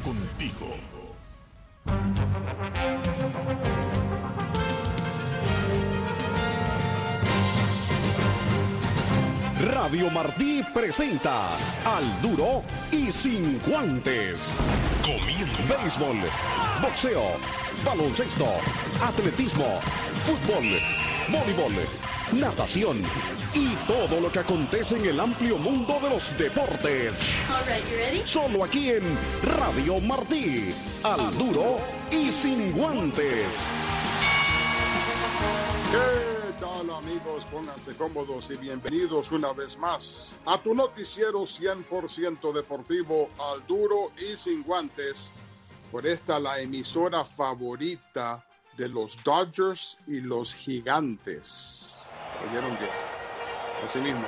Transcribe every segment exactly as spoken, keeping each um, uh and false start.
contigo. Radio Martí presenta Al Duro y Sin Guantes. Comienza. Béisbol, boxeo, baloncesto, atletismo, fútbol, voleibol, natación y todo lo que acontece en el amplio mundo de los deportes. All right, you ready? Solo aquí en Radio Martí. Al Duro y Sin Guantes. ¿Qué tal, amigos? Pónganse cómodos y bienvenidos una vez más a tu noticiero cien por ciento deportivo, Al Duro y Sin Guantes, por esta la emisora favorita de los Dodgers y los Gigantes. ¿Oyeron bien? Así mismo.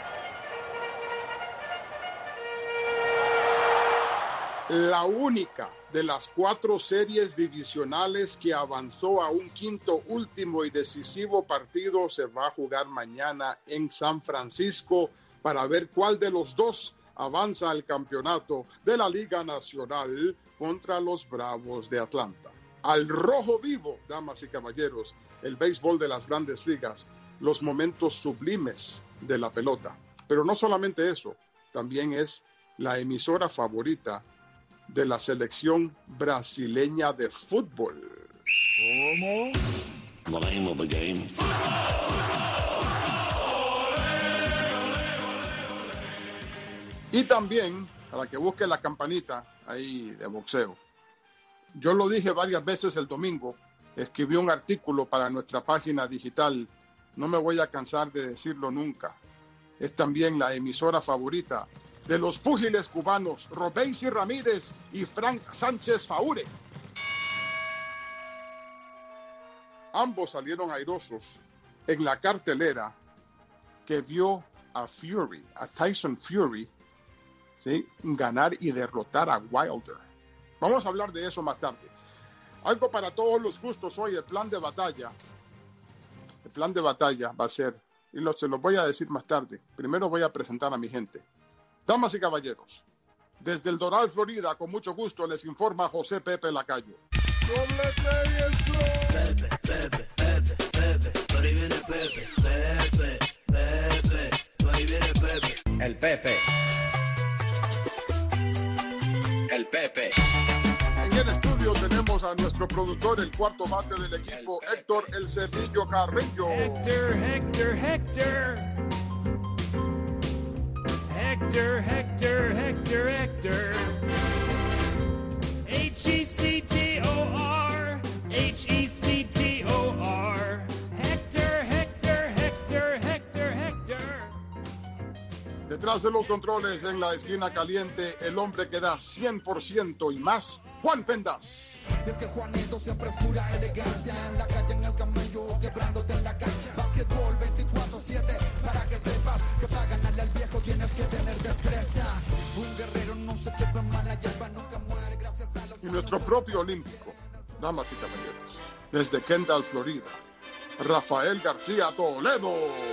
La única de las cuatro series divisionales que avanzó a un quinto, último y decisivo partido se va a jugar mañana en San Francisco para ver cuál de los dos avanza al campeonato de la Liga Nacional contra los Bravos de Atlanta. Al rojo vivo, damas y caballeros, el béisbol de las grandes ligas, los momentos sublimes de la pelota. Pero no solamente eso, también es la emisora favorita de la selección brasileña de fútbol. ¿Cómo? The name of the game. Y también, para que busque la campanita ahí de boxeo. Yo lo dije varias veces el domingo, escribí un artículo para nuestra página digital, no me voy a cansar de decirlo nunca. Es también la emisora favorita de los púgiles cubanos Robéisy Ramírez y Frank Sánchez Faure. Ambos salieron airosos en la cartelera que vio a Fury, a Tyson Fury, ¿sí?, ganar y derrotar a Wilder. Vamos a hablar de eso más tarde. Algo para todos los gustos hoy, el plan de batalla. El plan de batalla va a ser, y lo, se lo voy a decir más tarde. Primero voy a presentar a mi gente. Damas y caballeros, desde el Doral, Florida, con mucho gusto les informa José Pepe Lacayo. ¡Doblete y el flow! Pepe, Pepe, Pepe, Pepe, por ahí viene Pepe, Pepe, Pepe, por ahí viene Pepe. El Pepe. El Pepe. En el estudio tenemos a nuestro productor, el cuarto bate del equipo, Héctor El Cepillo Carrillo. Hector, Hector, Hector. Hector, Hector, Hector, Hector. H E C T O R, H E C T O R. Hector, Hector, Hector, Hector, Hector. Detrás de los controles, en la esquina caliente, el hombre que da cien por ciento y más, Juan Pendas. Es que Juanito siempre es pura elegancia. En la calle, en el camello, quebrándote en la cancha. Básquetbol veinticuatro siete, para que sepas que para ganarle al viejo tienes que tener destreza. Un guerrero no se quebra en mala hierba, nunca muere gracias a los... Y nuestro propio olímpico, damas y caballeros, desde Kendall, Florida, Rafael García Toledo.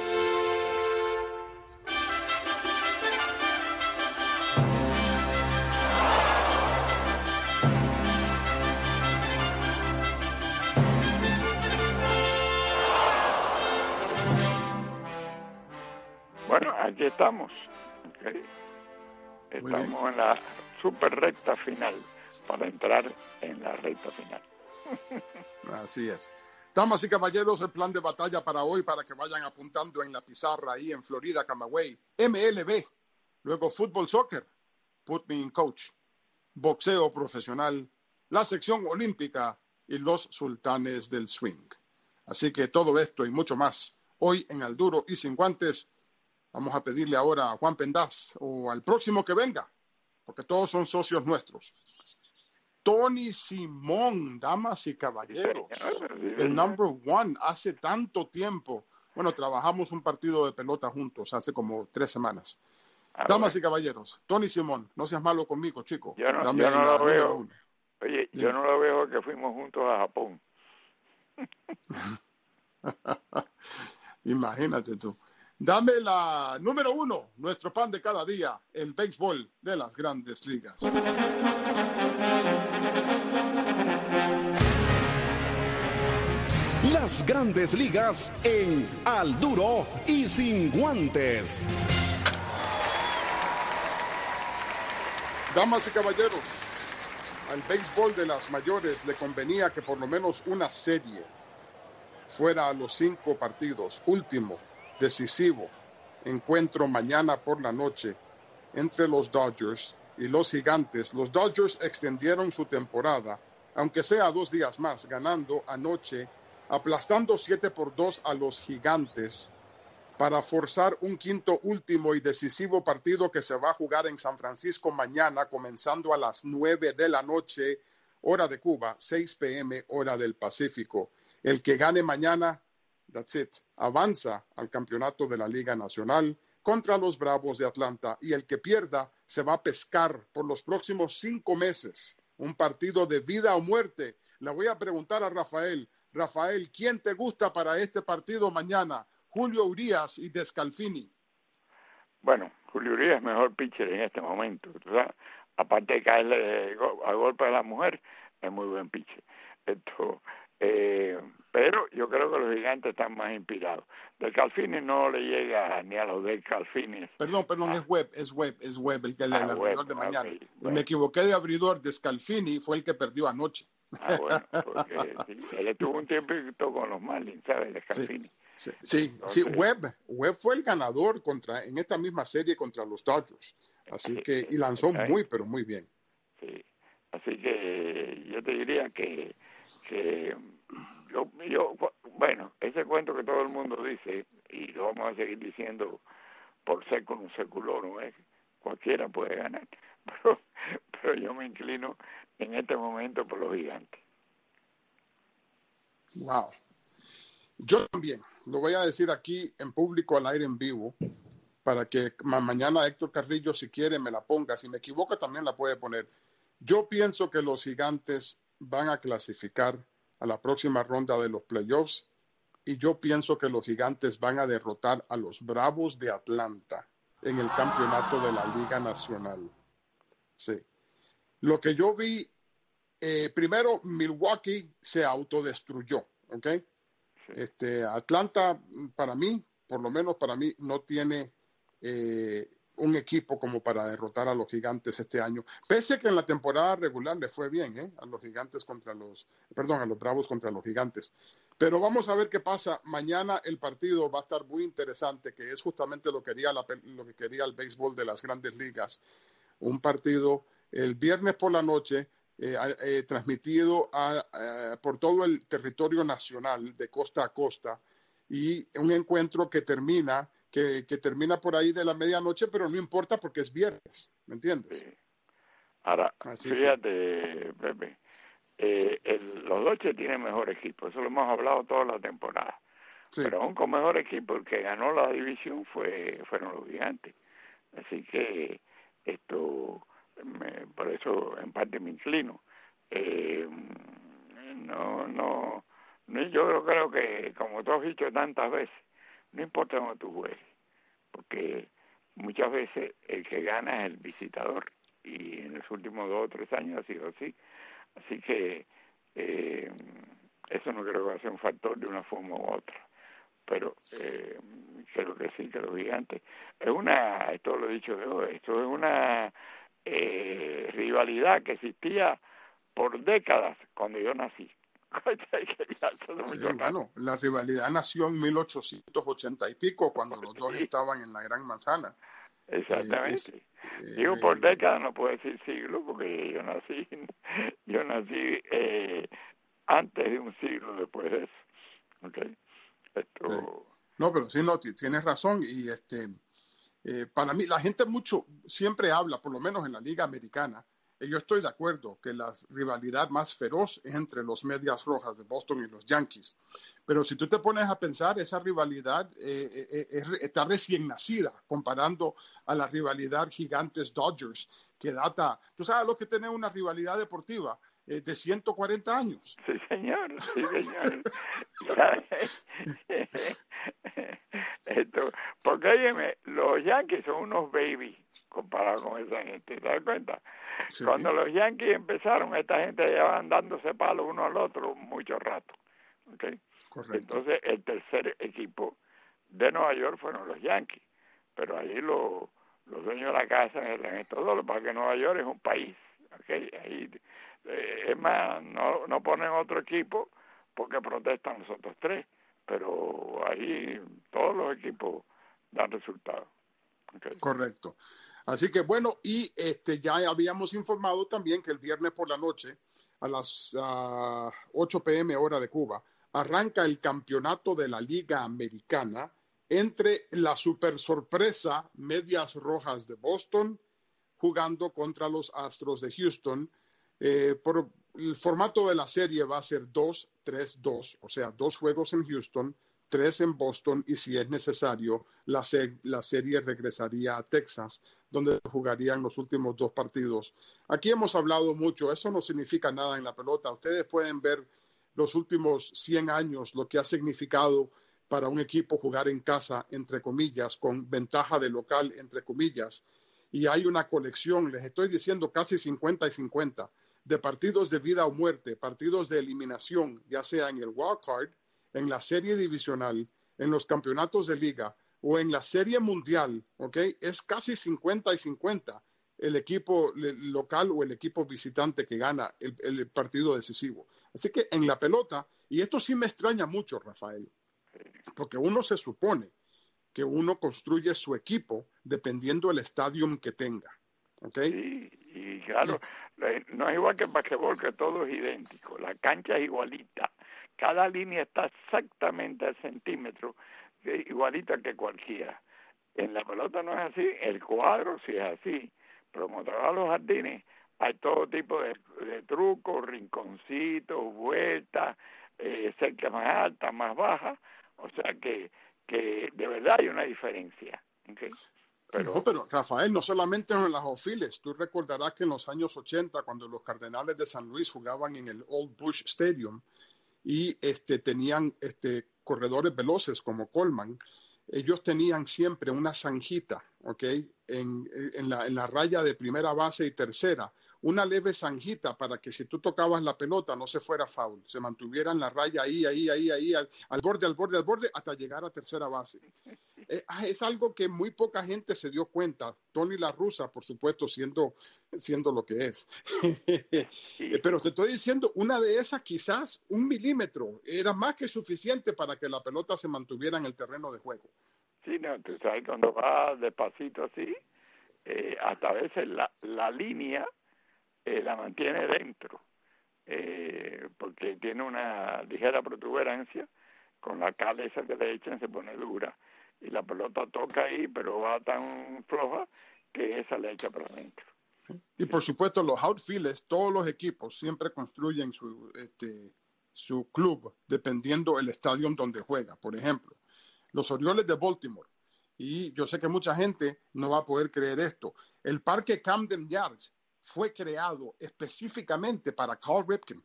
Bueno, aquí estamos. Okay. Muy bien. Estamos en la super recta final para entrar en la recta final. Así es. Damas y caballeros, el plan de batalla para hoy, para que vayan apuntando en la pizarra ahí en Florida, Camagüey, M L B, luego fútbol, soccer, put me in coach, boxeo profesional, la sección olímpica y los sultanes del swing. Así que todo esto y mucho más, hoy en Al Duro y Sin Guantes. Vamos a pedirle ahora a Juan Pendas o al próximo que venga, porque todos son socios nuestros. Tony Simón, damas y caballeros, el number one, hace tanto tiempo. Bueno, trabajamos un partido de pelota juntos hace como tres semanas. Ah, Damas bueno. y caballeros, Tony Simón, no seas malo conmigo, chico. Yo no, Dame yo no la lo número veo. uno. Oye, Dime. yo no lo veo que fuimos juntos a Japón. Imagínate tú. Dame la número uno, nuestro pan de cada día, el béisbol de las Grandes Ligas. Las Grandes Ligas en Al Duro y Sin Guantes. Damas y caballeros, al béisbol de las mayores le convenía que por lo menos una serie fuera a los cinco partidos. Último, decisivo, encuentro mañana por la noche entre los Dodgers y los Gigantes. Los Dodgers extendieron su temporada, aunque sea dos días más, ganando anoche, aplastando siete por dos a los Gigantes para forzar un quinto, último y decisivo partido que se va a jugar en San Francisco mañana, comenzando a las nueve de la noche, hora de Cuba, seis p m, hora del Pacífico. El que gane mañana, that's it, avanza al campeonato de la Liga Nacional contra los Bravos de Atlanta, y el que pierda se va a pescar por los próximos cinco meses un partido de vida o muerte. Le voy a preguntar a Rafael, Rafael, ¿quién te gusta para este partido mañana? Julio Urías y Descalfini. Bueno, Julio Urías es mejor pitcher en este momento. O sea, aparte de caerle a golpe a la mujer, es muy buen pitcher. Esto, eh, pero yo creo que los Gigantes están más inspirados. Descalfini no le llega ni a los Descalfini. Perdón, perdón, ah. es Webb, es Webb, es Webb el que le ah, el abridor Webb, de mañana. Okay, bueno. Me equivoqué de abridor. Descalfini fue el que perdió anoche. Ah, bueno, porque sí, él estuvo un tiempo con los Marlins, ¿sabes? Descalfini. Sí. Sí, sí, Entonces, sí, Webb, Webb fue el ganador contra en esta misma serie contra los Dodgers, así que y lanzó muy pero muy bien. Sí, así que yo te diría que, que yo, yo, bueno, ese cuento que todo el mundo dice y lo vamos a seguir diciendo por ser con un seculorum, ¿eh? Cualquiera puede ganar, pero, pero yo me inclino en este momento por los Gigantes. Wow. Yo también, lo voy a decir aquí en público, al aire, en vivo, para que ma- mañana Héctor Carrillo, si quiere, me la ponga. Si me equivoco, también la puede poner. Yo pienso que los Gigantes van a clasificar a la próxima ronda de los playoffs, y yo pienso que los Gigantes van a derrotar a los Bravos de Atlanta en el campeonato de la Liga Nacional. Sí. Lo que yo vi, eh, primero, Milwaukee se autodestruyó, ¿ok? Este, Atlanta, para mí, por lo menos para mí, no tiene eh, un equipo como para derrotar a los Gigantes este año, pese a que en la temporada regular le fue bien, ¿eh? A los Gigantes contra los, perdón, a los Bravos contra los Gigantes. Pero vamos a ver qué pasa. Mañana el partido va a estar muy interesante, que es justamente lo que quería, la, lo que quería el béisbol de las Grandes Ligas. Un partido el viernes por la noche, Eh, eh, transmitido a, a, por todo el territorio nacional de costa a costa, y un encuentro que termina que, que termina por ahí de la medianoche, pero no importa porque es viernes, ¿me entiendes? Sí. Ahora, Así fíjate, que... Pepe, eh, el, los Dodgers tienen mejor equipo, eso lo hemos hablado toda la temporada, sí. Pero aún con mejor equipo, el que ganó la división fue fueron los Gigantes, así que esto... Me, por eso en parte me inclino. Eh, no, no, no, yo creo que, como tú has dicho tantas veces, no importa cómo tú juegues, porque muchas veces el que gana es el visitador, y en los últimos dos o tres años ha sido así. Así que eh, eso no creo que va a ser un factor de una forma u otra. Pero eh, creo que sí, que los Gigantes es una, esto lo he dicho yo, esto es una Eh, rivalidad que existía por décadas cuando yo nací. Sí, bueno, la rivalidad nació en mil ochocientos ochenta y pico, cuando los dos sí. estaban en la Gran Manzana. Exactamente. Eh, es, Digo por eh, décadas, no puedo decir siglo, porque yo nací, yo nací eh, antes de un siglo después de eso. Okay. Esto... Sí. No, pero sí, no, tienes razón, y este. Eh, para mí, la gente mucho siempre habla, por lo menos en la Liga Americana, y yo estoy de acuerdo que la rivalidad más feroz es entre los Medias Rojas de Boston y los Yankees. Pero si tú te pones a pensar, esa rivalidad eh, eh, eh, está recién nacida, comparando a la rivalidad Gigantes-Dodgers, que data, tú sabes lo que tiene una rivalidad deportiva eh, de ciento cuarenta años. Sí, señor, sí, señor. Esto, porque óyeme, los Yankees son unos babies comparado con esa gente, ¿te das cuenta? Sí. Cuando los Yankees empezaron, esta gente llevaban dándose palos uno al otro mucho rato, ¿okay? Correcto. Entonces el tercer equipo de Nueva York fueron los Yankees, pero ahí los, los dueños de la casa eran estos dos, para que Nueva York es un país, ¿okay? Ahí, eh, es más, no, no ponen otro equipo porque protestan los otros tres, pero ahí todos los equipos dan resultados. Okay. Correcto. Así que bueno, y este ya habíamos informado también que el viernes por la noche a las uh, ocho p m hora de Cuba arranca el campeonato de la Liga Americana entre la super sorpresa Medias Rojas de Boston jugando contra los Astros de Houston. Eh, por el formato de la serie va a ser dos tres dos, o sea, dos juegos en Houston, tres en Boston, y si es necesario, la, se la serie regresaría a Texas, donde jugarían los últimos dos partidos. Aquí hemos hablado mucho, eso no significa nada en la pelota. Ustedes pueden ver los últimos cien años, lo que ha significado para un equipo jugar en casa, entre comillas, con ventaja de local, entre comillas, y hay una colección, les estoy diciendo casi cincuenta y cincuenta, de partidos de vida o muerte, partidos de eliminación, ya sea en el wild card, en la serie divisional, en los campeonatos de liga o en la serie mundial, ¿ok? Es casi cincuenta y cincuenta el equipo local o el equipo visitante que gana el, el partido decisivo. Así que en la pelota, y esto sí me extraña mucho, Rafael, porque uno se supone que uno construye su equipo dependiendo del estadio que tenga, ¿ok? Sí, y claro, no es igual que el basquetbol, que todo es idéntico, la cancha es igualita, cada línea está exactamente al centímetro, igualita que cualquiera. En la pelota no es así, el cuadro sí es así, pero como trabajan los jardines, hay todo tipo de, de trucos, rinconcitos, vueltas, eh, cerca más alta, más baja, o sea que, que de verdad hay una diferencia, ¿okay? Pero, no, pero Rafael, no solamente en las outfields, tú recordarás que en los años ochenta, cuando los Cardenales de San Luis jugaban en el Old Busch Stadium y este, tenían este, corredores veloces como Coleman, ellos tenían siempre una zanjita, ¿ok? En, en, la, en la raya de primera base y tercera, una leve zanjita para que si tú tocabas la pelota no se fuera foul, se mantuviera en la raya ahí, ahí, ahí, ahí, al, al borde, al borde, al borde, hasta llegar a tercera base. Eh, es algo que muy poca gente se dio cuenta. Tony La Russa, por supuesto, siendo, siendo lo que es. Pero te estoy diciendo, una de esas quizás un milímetro era más que suficiente para que la pelota se mantuviera en el terreno de juego. Sí, no, tú sabes, cuando va despacito así, eh, hasta a veces la, la línea eh, la mantiene dentro, eh, porque tiene una ligera protuberancia, con la cal esa que le echan se pone dura, y la pelota toca ahí, pero va tan floja que esa le echa para adentro. Y por supuesto los outfielders, todos los equipos siempre construyen su, este, su club dependiendo del estadio donde juega. Por ejemplo, los Orioles de Baltimore, y yo sé que mucha gente no va a poder creer esto, el parque Camden Yards fue creado específicamente para Carl Ripken,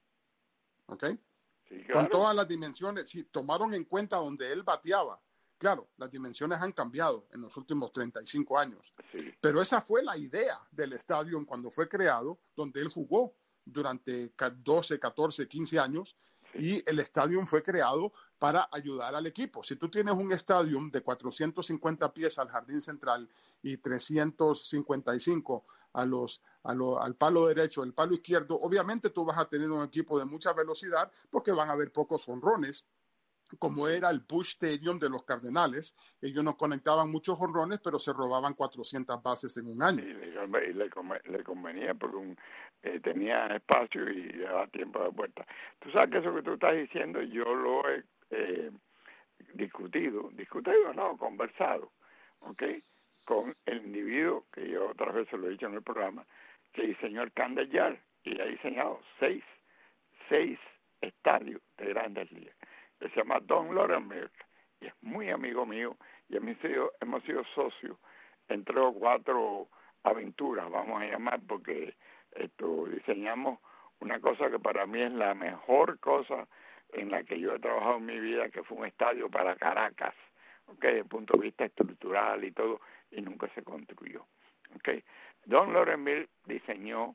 ¿ok? Sí, claro. Con todas las dimensiones, sí, tomaron en cuenta donde él bateaba. Claro, las dimensiones han cambiado en los últimos treinta y cinco años, sí. Pero esa fue la idea del estadio cuando fue creado, donde él jugó durante doce, catorce, quince años, sí. Y el estadio fue creado para ayudar al equipo. Si tú tienes un estadio de cuatrocientos cincuenta pies al jardín central y trescientos cincuenta y cinco a los, a lo, al palo derecho, el palo izquierdo, obviamente tú vas a tener un equipo de mucha velocidad porque van a haber pocos jonrones, como era el Busch Stadium de los Cardenales. Ellos no conectaban muchos jonrones, pero se robaban cuatrocientas bases en un año. Sí, le, le, le convenía porque un, eh, tenía espacio y daba tiempo de vuelta. Tú sabes que eso que tú estás diciendo yo lo he eh, discutido, discutido no, conversado, ¿ok? Con el individuo, que yo otras veces lo he dicho en el programa, que diseñó el Camden Yards y ha diseñado seis, seis estadios de Grandes Ligas, que se llama Don Lorenberg, y es muy amigo mío, y hemos sido, hemos sido socios en tres o cuatro aventuras, vamos a llamar, porque esto diseñamos una cosa que para mí es la mejor cosa en la que yo he trabajado en mi vida, que fue un estadio para Caracas, okay, desde el punto de vista estructural y todo, y nunca se construyó. Okay. Don Lorenville diseñó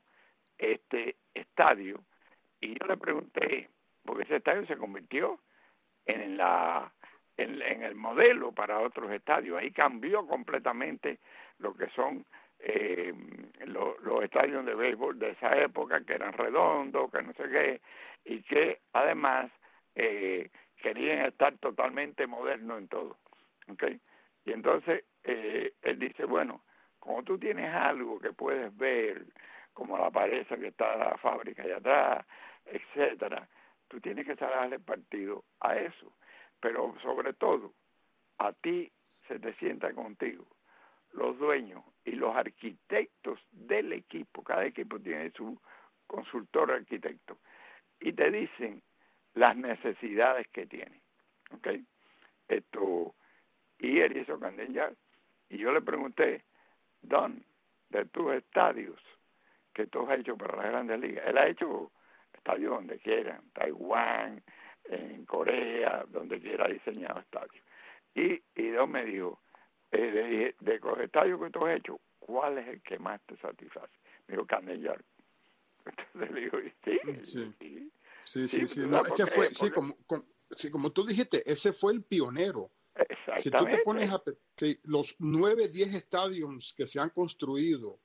este estadio y yo le pregunté, porque ese estadio se convirtió en la en, en el modelo para otros estadios, ahí cambió completamente lo que son eh, lo, los estadios de béisbol de esa época, que eran redondos, que no sé qué, y que además eh, querían estar totalmente modernos en todo. ¿Okay? Y entonces eh, él dice, bueno, como tú tienes algo que puedes ver, como la pared que está en la fábrica allá atrás, etcétera, tú tienes que darle partido a eso. Pero sobre todo, a ti se te sienta contigo los dueños y los arquitectos del equipo, cada equipo tiene su consultor arquitecto, y te dicen las necesidades que tiene. ¿Okay? Esto, y él hizo Candillar, y yo le pregunté, Don, de tus estadios que tú has hecho para las grandes ligas, él ha hecho estadios donde quiera, en Taiwán, en Corea, donde quiera ha diseñado estadios. Y, y Don me dijo, eh, le dije, de los estadios que tú has hecho, ¿cuál es el que más te satisface? Me dijo, Candillar. Entonces le digo, sí, sí, sí, sí, sí, sí. No, es que fue, sí, como, como, sí, como tú dijiste, ese fue el pionero. Si tú te pones a sí, los nueve, diez estadios que se han construido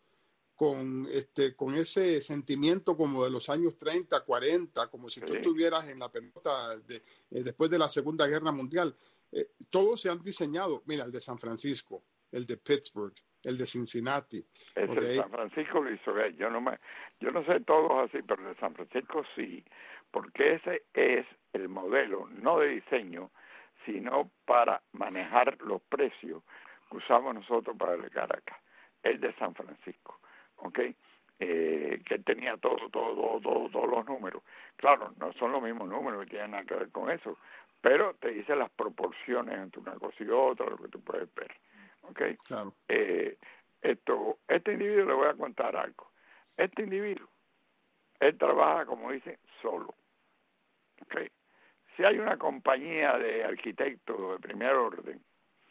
con este con ese sentimiento como de los años treinta, cuarenta, como si sí. tú estuvieras en la pelota de, eh, después de la Segunda Guerra Mundial, eh, todos se han diseñado. Mira, el de San Francisco, el de Pittsburgh, el de Cincinnati. El okay. de San Francisco lo hizo él. Yo no, me, yo no sé todos así, pero el de San Francisco sí, porque ese es el modelo, no de diseño, sino para manejar los precios que usamos nosotros para el de Caracas, el de San Francisco, ¿ok? Eh, que tenía todo, todo, todo, todo, todos los números. Claro, no son los mismos números, que tienen nada que ver con eso, pero te dice las proporciones entre una cosa y otra, lo que tú puedes ver, ¿ok? Claro. Eh, esto, este individuo, le voy a contar algo. Este individuo, él trabaja, como dice, solo, ¿ok? Si hay una compañía de arquitectos de primer orden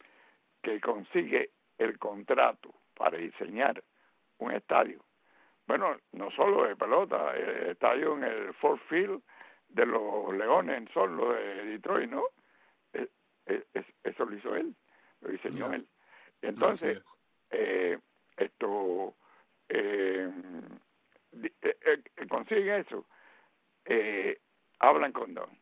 que consigue el contrato para diseñar un estadio, bueno, no solo de pelota, el estadio en el Ford Field de los Leones, son los de Detroit, ¿no? Es, es, es, eso lo hizo él, lo diseñó no. él. Y entonces, eh, esto, eh, eh, eh, consigue eso, eh, hablan con Don.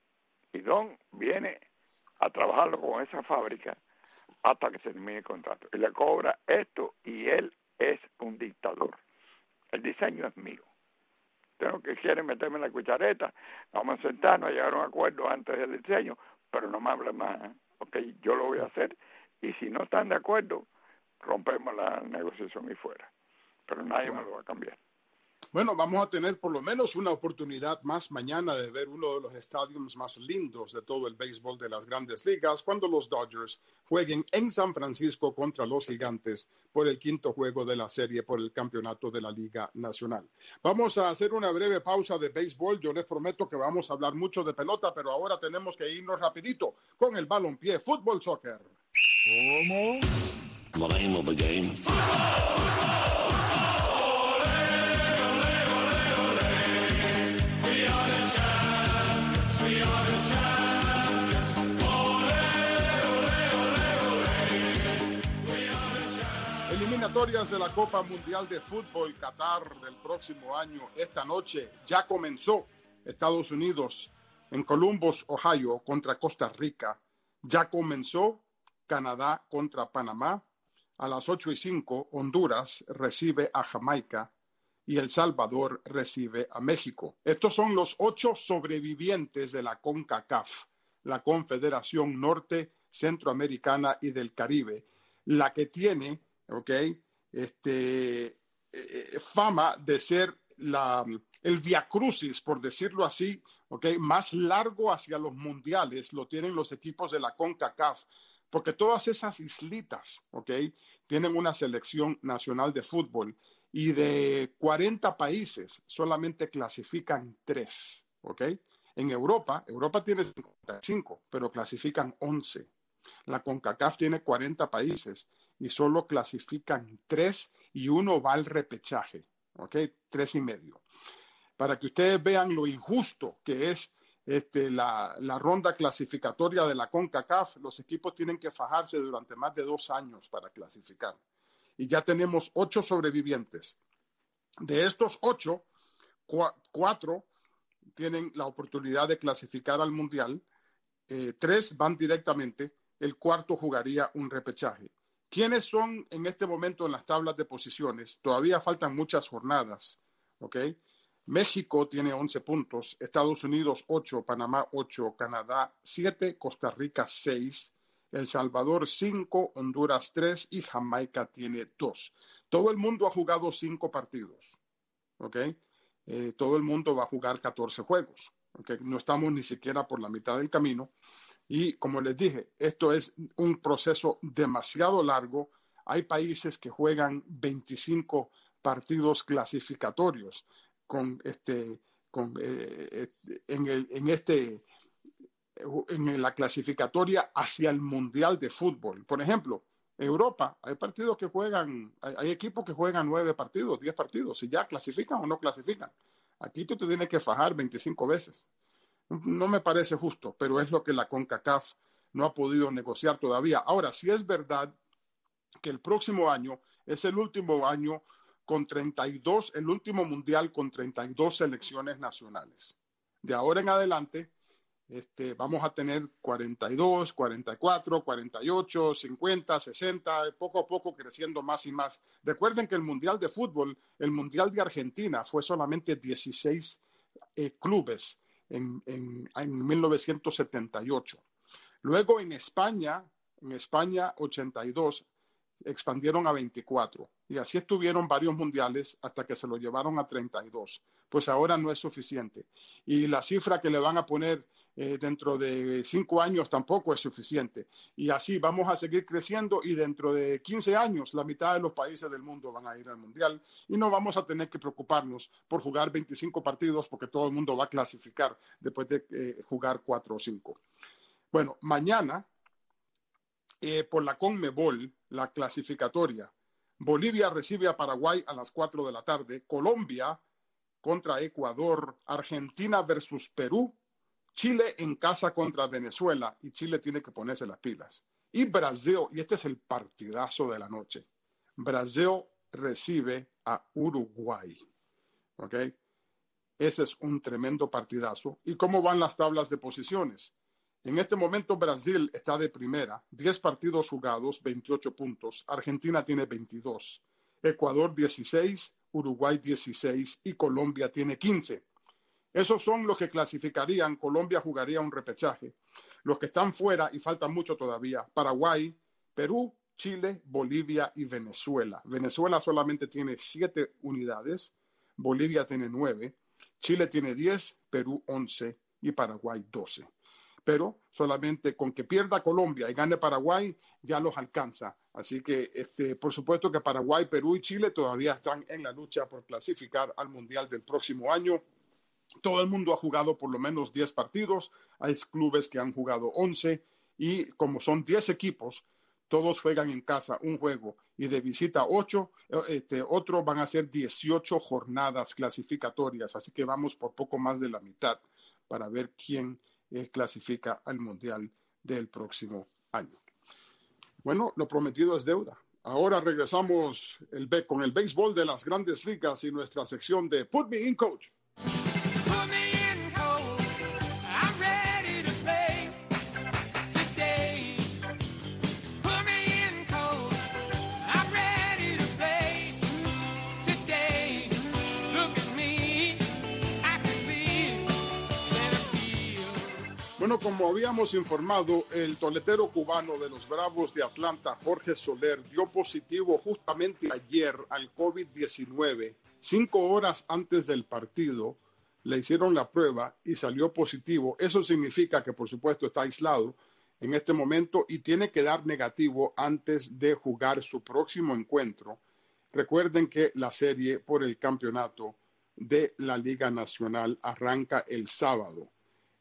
Y Don viene a trabajarlo con esa fábrica hasta que se termine el contrato. Y le cobra esto y él es un dictador. El diseño es mío. Tengo que quieren meterme en la cuchareta, vamos a sentarnos a llegar a un acuerdo antes del diseño, pero no me hablen más, ¿eh? Okay, yo lo voy a hacer y si no están de acuerdo, rompemos la negociación y fuera. Pero nadie bueno. me lo va a cambiar. Bueno, vamos a tener por lo menos una oportunidad más mañana de ver uno de los estadios más lindos de todo el béisbol de las grandes ligas cuando los Dodgers jueguen en San Francisco contra los Gigantes por el quinto juego de la serie por el campeonato de la Liga Nacional. Vamos a hacer una breve pausa de béisbol. Yo les prometo que vamos a hablar mucho de pelota, pero ahora tenemos que irnos rapidito con el balompié, fútbol, soccer. ¿Cómo? The name of the game. Eliminatorias de la Copa Mundial de Fútbol Qatar del próximo año. Esta noche ya comenzó. Estados Unidos en Columbus, Ohio, contra Costa Rica. Ya comenzó Canadá contra Panamá. A las ocho y cinco, Honduras recibe a Jamaica y El Salvador recibe a México. Estos son los ocho sobrevivientes de la CONCACAF, la Confederación Norte, Centroamericana y del Caribe, la que tiene okay, este, eh, fama de ser la, el viacrucis, por decirlo así, okay, más largo hacia los mundiales, lo tienen los equipos de la CONCACAF, porque todas esas islitas, okay, tienen una selección nacional de fútbol y de cuarenta países solamente clasifican tres, okay. En Europa, Europa tiene cincuenta y cinco, pero clasifican once. La CONCACAF tiene cuarenta países y solo clasifican tres y uno va al repechaje, ¿ok? Tres y medio. Para que ustedes vean lo injusto que es este, la, la ronda clasificatoria de la CONCACAF, los equipos tienen que fajarse durante más de dos años para clasificar. Y ya tenemos ocho sobrevivientes. De estos ocho, cu- cuatro tienen la oportunidad de clasificar al Mundial, eh, tres van directamente, el cuarto jugaría un repechaje. ¿Quiénes son en este momento en las tablas de posiciones? Todavía faltan muchas jornadas, ¿ok? México tiene once puntos, Estados Unidos ocho, Panamá ocho, Canadá siete, Costa Rica seis, El Salvador cinco, Honduras tres y Jamaica tiene dos. Todo el mundo ha jugado cinco partidos, ¿ok? Eh, todo el mundo va a jugar catorce juegos, ¿ok? No estamos ni siquiera por la mitad del camino. Y como les dije, esto es un proceso demasiado largo. Hay países que juegan veinticinco partidos clasificatorios con este, con, eh, en, el, en, este, en la clasificatoria hacia el Mundial de Fútbol. Por ejemplo, Europa, hay partidos que juegan, hay, hay equipos que juegan nueve partidos, diez partidos, y ya clasifican o no clasifican. Aquí tú te tienes que fajar veinticinco veces. No me parece justo, pero es lo que la CONCACAF no ha podido negociar todavía. Ahora, sí es verdad que el próximo año es el último año con treinta y dos, el último mundial con treinta y dos selecciones nacionales. De ahora en adelante, este, vamos a tener cuarenta y dos, cuarenta y cuatro, cuarenta y ocho, cincuenta, sesenta, poco a poco creciendo más y más. Recuerden que el Mundial de Fútbol, el Mundial de Argentina, fue solamente dieciséis eh, clubes en, en, en mil novecientos setenta y ocho. Luego en España, en España ochenta y dos, expandieron a veinticuatro. Y así estuvieron varios mundiales hasta que se lo llevaron a treinta y dos. Pues ahora no es suficiente. Y la cifra que le van a poner eh, dentro de cinco años tampoco es suficiente. Y así vamos a seguir creciendo y dentro de quince años la mitad de los países del mundo van a ir al mundial y no vamos a tener que preocuparnos por jugar veinticinco partidos porque todo el mundo va a clasificar después de eh, jugar cuatro o cinco. Bueno, mañana eh, por la CONMEBOL, la clasificatoria, Bolivia recibe a Paraguay a las cuatro de la tarde, Colombia contra Ecuador, Argentina versus Perú, Chile en casa contra Venezuela, y Chile tiene que ponerse las pilas. Y Brasil, y este es el partidazo de la noche, Brasil recibe a Uruguay. ¿Ok? Ese es un tremendo partidazo. ¿Y cómo van las tablas de posiciones? En este momento Brasil está de primera, diez partidos jugados, veintiocho puntos. Argentina tiene veintidós, Ecuador dieciséis, Uruguay dieciséis y Colombia tiene quince. Esos son los que clasificarían. Colombia jugaría un repechaje. Los que están fuera, y falta mucho todavía, Paraguay, Perú, Chile, Bolivia y Venezuela. Venezuela solamente tiene siete unidades, Bolivia tiene nueve, Chile tiene diez, Perú once y Paraguay doce. Pero solamente con que pierda Colombia y gane Paraguay, ya los alcanza. Así que, este, por supuesto que Paraguay, Perú y Chile todavía están en la lucha por clasificar al Mundial del próximo año. Todo el mundo ha jugado por lo menos diez partidos. Hay clubes que han jugado once. Y como son diez equipos, todos juegan en casa un juego. Y de visita ocho, este, otros van a ser dieciocho jornadas clasificatorias. Así que vamos por poco más de la mitad para ver quién Eh, clasifica al Mundial del próximo año. Bueno, lo prometido es deuda. Ahora regresamos el, con el béisbol de las Grandes Ligas y nuestra sección de Put Me In, Coach. Bueno, como habíamos informado, el toletero cubano de los Bravos de Atlanta, Jorge Soler, dio positivo justamente ayer al COVID diecinueve. Cinco horas antes del partido le hicieron la prueba y salió positivo. Eso significa que, por supuesto, está aislado en este momento y tiene que dar negativo antes de jugar su próximo encuentro. Recuerden que la serie por el campeonato de la Liga Nacional arranca el sábado.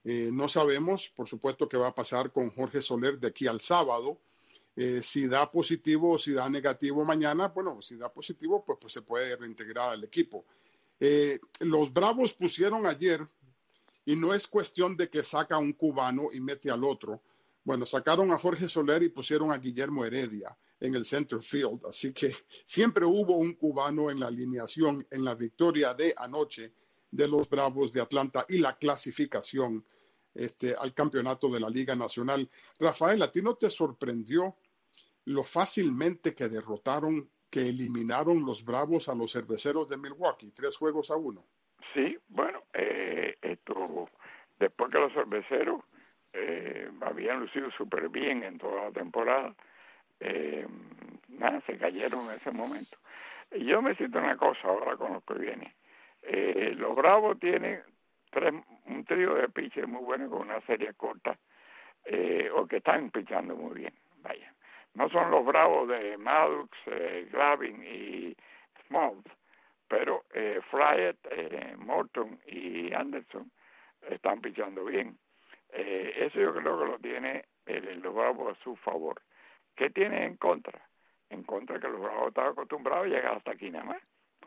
Eh, no sabemos, por supuesto, qué va a pasar con Jorge Soler de aquí al sábado. Eh, si da positivo o si da negativo mañana, bueno, si da positivo, pues, pues se puede reintegrar al equipo. Eh, los Bravos pusieron ayer, y no es cuestión de que saca un cubano y mete al otro. Bueno, sacaron a Jorge Soler y pusieron a Guillermo Heredia en el center field, así que siempre hubo un cubano en la alineación en la victoria de anoche de los Bravos de Atlanta y la clasificación este, al campeonato de la Liga Nacional. Rafael, ¿a ti no te sorprendió lo fácilmente que derrotaron, que eliminaron los Bravos a los Cerveceros de Milwaukee, tres juegos a uno? Sí, bueno, eh, esto, después que los Cerveceros eh, habían lucido súper bien en toda la temporada, eh, nada, se cayeron en ese momento. Y yo me siento una cosa ahora con lo que viene. Eh, los Bravos tienen tres, un trío de pitchers muy bueno con una serie corta, eh, o que están pichando muy bien, vaya. No son los Bravos de Maddox, eh, Glavine y Smoltz, pero eh, Fryett, eh, Morton y Anderson están pichando bien. Eh, eso yo creo que lo tiene el, los Bravos a su favor. ¿Qué tiene en contra? En contra que los Bravos estaban acostumbrados a llegar hasta aquí nada más.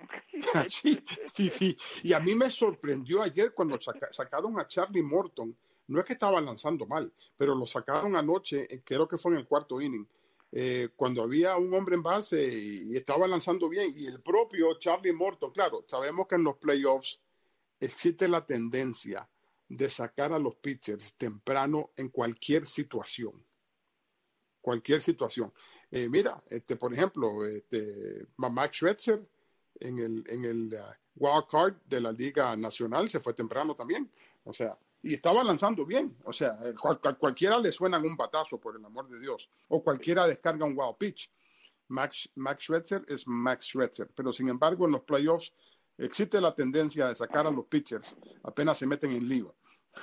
Sí, sí, sí. Y a mí me sorprendió ayer cuando saca, sacaron a Charlie Morton. No es que estaban lanzando mal, pero lo sacaron anoche, creo que fue en el cuarto inning, eh, cuando había un hombre en base y, y estaba lanzando bien. Y el propio Charlie Morton, claro, sabemos que en los playoffs existe la tendencia de sacar a los pitchers temprano en cualquier situación. Cualquier situación. Eh, mira, este, por ejemplo, este, Max Scherzer en el, en el uh, wild card de la Liga Nacional se fue temprano también. O sea, y estaba lanzando bien. O sea, cual, cual, cualquiera le suenan un batazo, por el amor de Dios. O cualquiera descarga un wild pitch. Max, Max Scherzer es Max Scherzer. Pero sin embargo, en los playoffs existe la tendencia de sacar a los pitchers apenas se meten en lío.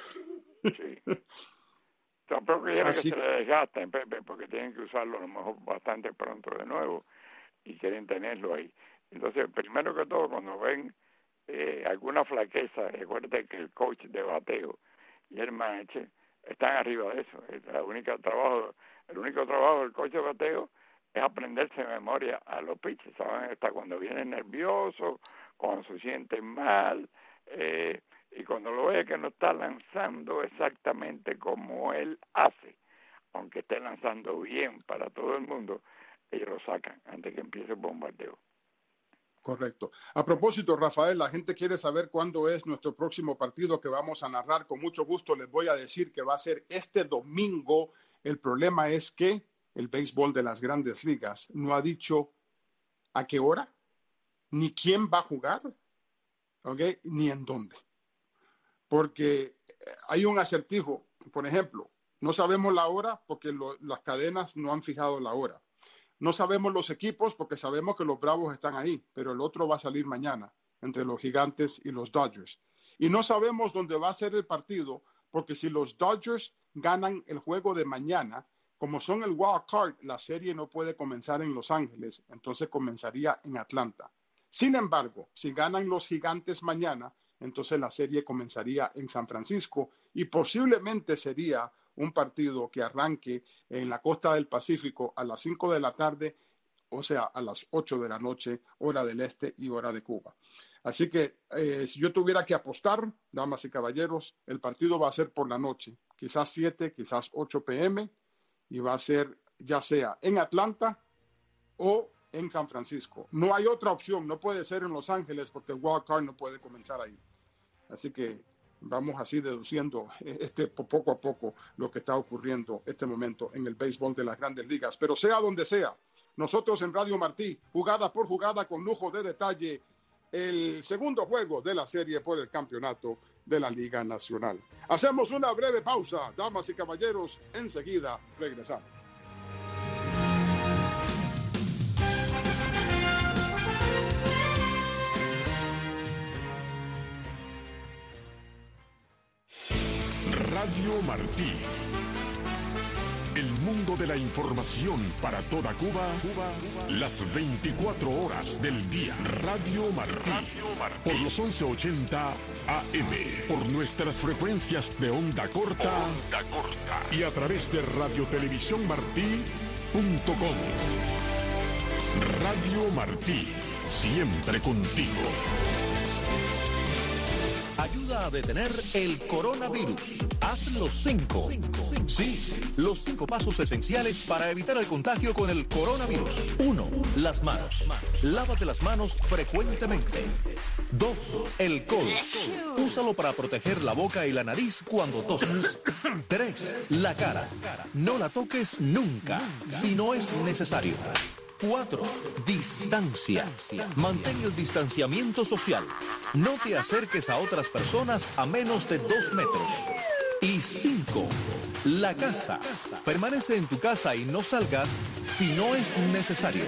Sí. Tampoco quieren que se le desgasten, Pepe, porque tienen que usarlo a lo mejor bastante pronto de nuevo y quieren tenerlo ahí. Entonces, primero que todo, cuando ven eh, alguna flaqueza, recuerden que el coach de bateo y el manager están arriba de eso. El, la única trabajo, el único trabajo del coach de bateo es aprenderse de memoria a los pitches, ¿saben? Hasta cuando vienen nerviosos, cuando se sienten mal, eh, y cuando lo ve que no está lanzando exactamente como él hace, aunque esté lanzando bien para todo el mundo, ellos lo sacan antes que empiece el bombardeo. Correcto. A propósito, Rafael, la gente quiere saber cuándo es nuestro próximo partido que vamos a narrar. Con mucho gusto les voy a decir que va a ser este domingo. El problema es que el béisbol de las Grandes Ligas no ha dicho a qué hora, ni quién va a jugar, ¿okay? Ni en dónde. Porque hay un acertijo, por ejemplo, no sabemos la hora porque lo, las cadenas no han fijado la hora. No sabemos los equipos porque sabemos que los Bravos están ahí, pero el otro va a salir mañana entre los Gigantes y los Dodgers. Y no sabemos dónde va a ser el partido porque si los Dodgers ganan el juego de mañana, como son el wild card, la serie no puede comenzar en Los Ángeles, entonces comenzaría en Atlanta. Sin embargo, si ganan los Gigantes mañana, entonces la serie comenzaría en San Francisco y posiblemente sería un partido que arranque en la costa del Pacífico a las cinco de la tarde, o sea, a las ocho de la noche, hora del este y hora de Cuba. Así que eh, si yo tuviera que apostar, damas y caballeros, el partido va a ser por la noche, quizás siete, quizás ocho p m, y va a ser ya sea en Atlanta o en San Francisco. No hay otra opción, no puede ser en Los Ángeles porque el wild card no puede comenzar ahí. Así que vamos así deduciendo este, poco a poco lo que está ocurriendo este momento en el béisbol de las Grandes Ligas. Pero sea donde sea, nosotros en Radio Martí, jugada por jugada con lujo de detalle, el segundo juego de la serie por el campeonato de la Liga Nacional. Hacemos una breve pausa, damas y caballeros, enseguida regresamos. Radio Martí, El mundo de la información para toda Cuba, Cuba, Cuba. Las veinticuatro horas del día. Radio Martí. Radio Martí. Por los once ochenta A M. Por nuestras frecuencias de onda corta. Onda corta. Y a través de radio televisión martí punto com. Radio Martí. Siempre contigo. Ayuda a detener el coronavirus. Haz los cinco. Sí, los cinco pasos esenciales para evitar el contagio con el coronavirus. Uno, las manos. Lávate las manos frecuentemente. Dos, el codo. Úsalo para proteger la boca y la nariz cuando toses. Tres, la cara. No la toques nunca, si no es necesario. Cuatro, distancia. Mantén el distanciamiento social. No te acerques a otras personas a menos de dos metros. Y cinco, la casa. Permanece en tu casa y no salgas si no es necesario.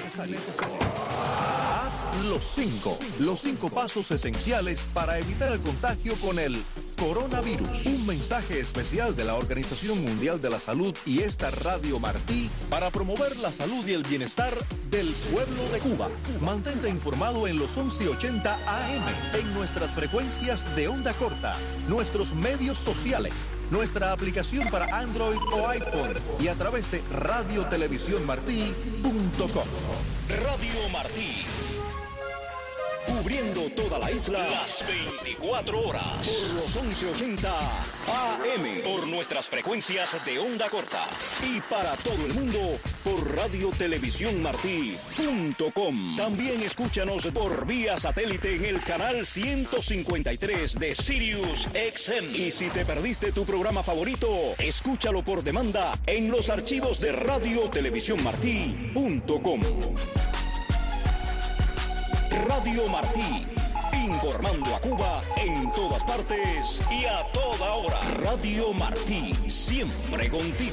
Haz los cinco, los cinco pasos esenciales para evitar el contagio con el coronavirus. Un mensaje especial de la Organización Mundial de la Salud y esta Radio Martí para promover la salud y el bienestar del pueblo de Cuba. Mantente informado en los once ochenta A M, en nuestras frecuencias de onda corta, nuestros medios sociales, nuestra aplicación para Android o iPhone y a través de radio televisión martí punto com. Radio Martí. Cubriendo toda la isla las veinticuatro horas. Por los once ochenta A M. Por nuestras frecuencias de onda corta. Y para todo el mundo por radio televisión martí punto com. También escúchanos por vía satélite en el canal ciento cincuenta y tres de Sirius X M. Y si te perdiste tu programa favorito, escúchalo por demanda en los archivos de radio televisión martí punto com. Radio Martí, informando a Cuba en todas partes y a toda hora. Radio Martí, siempre contigo.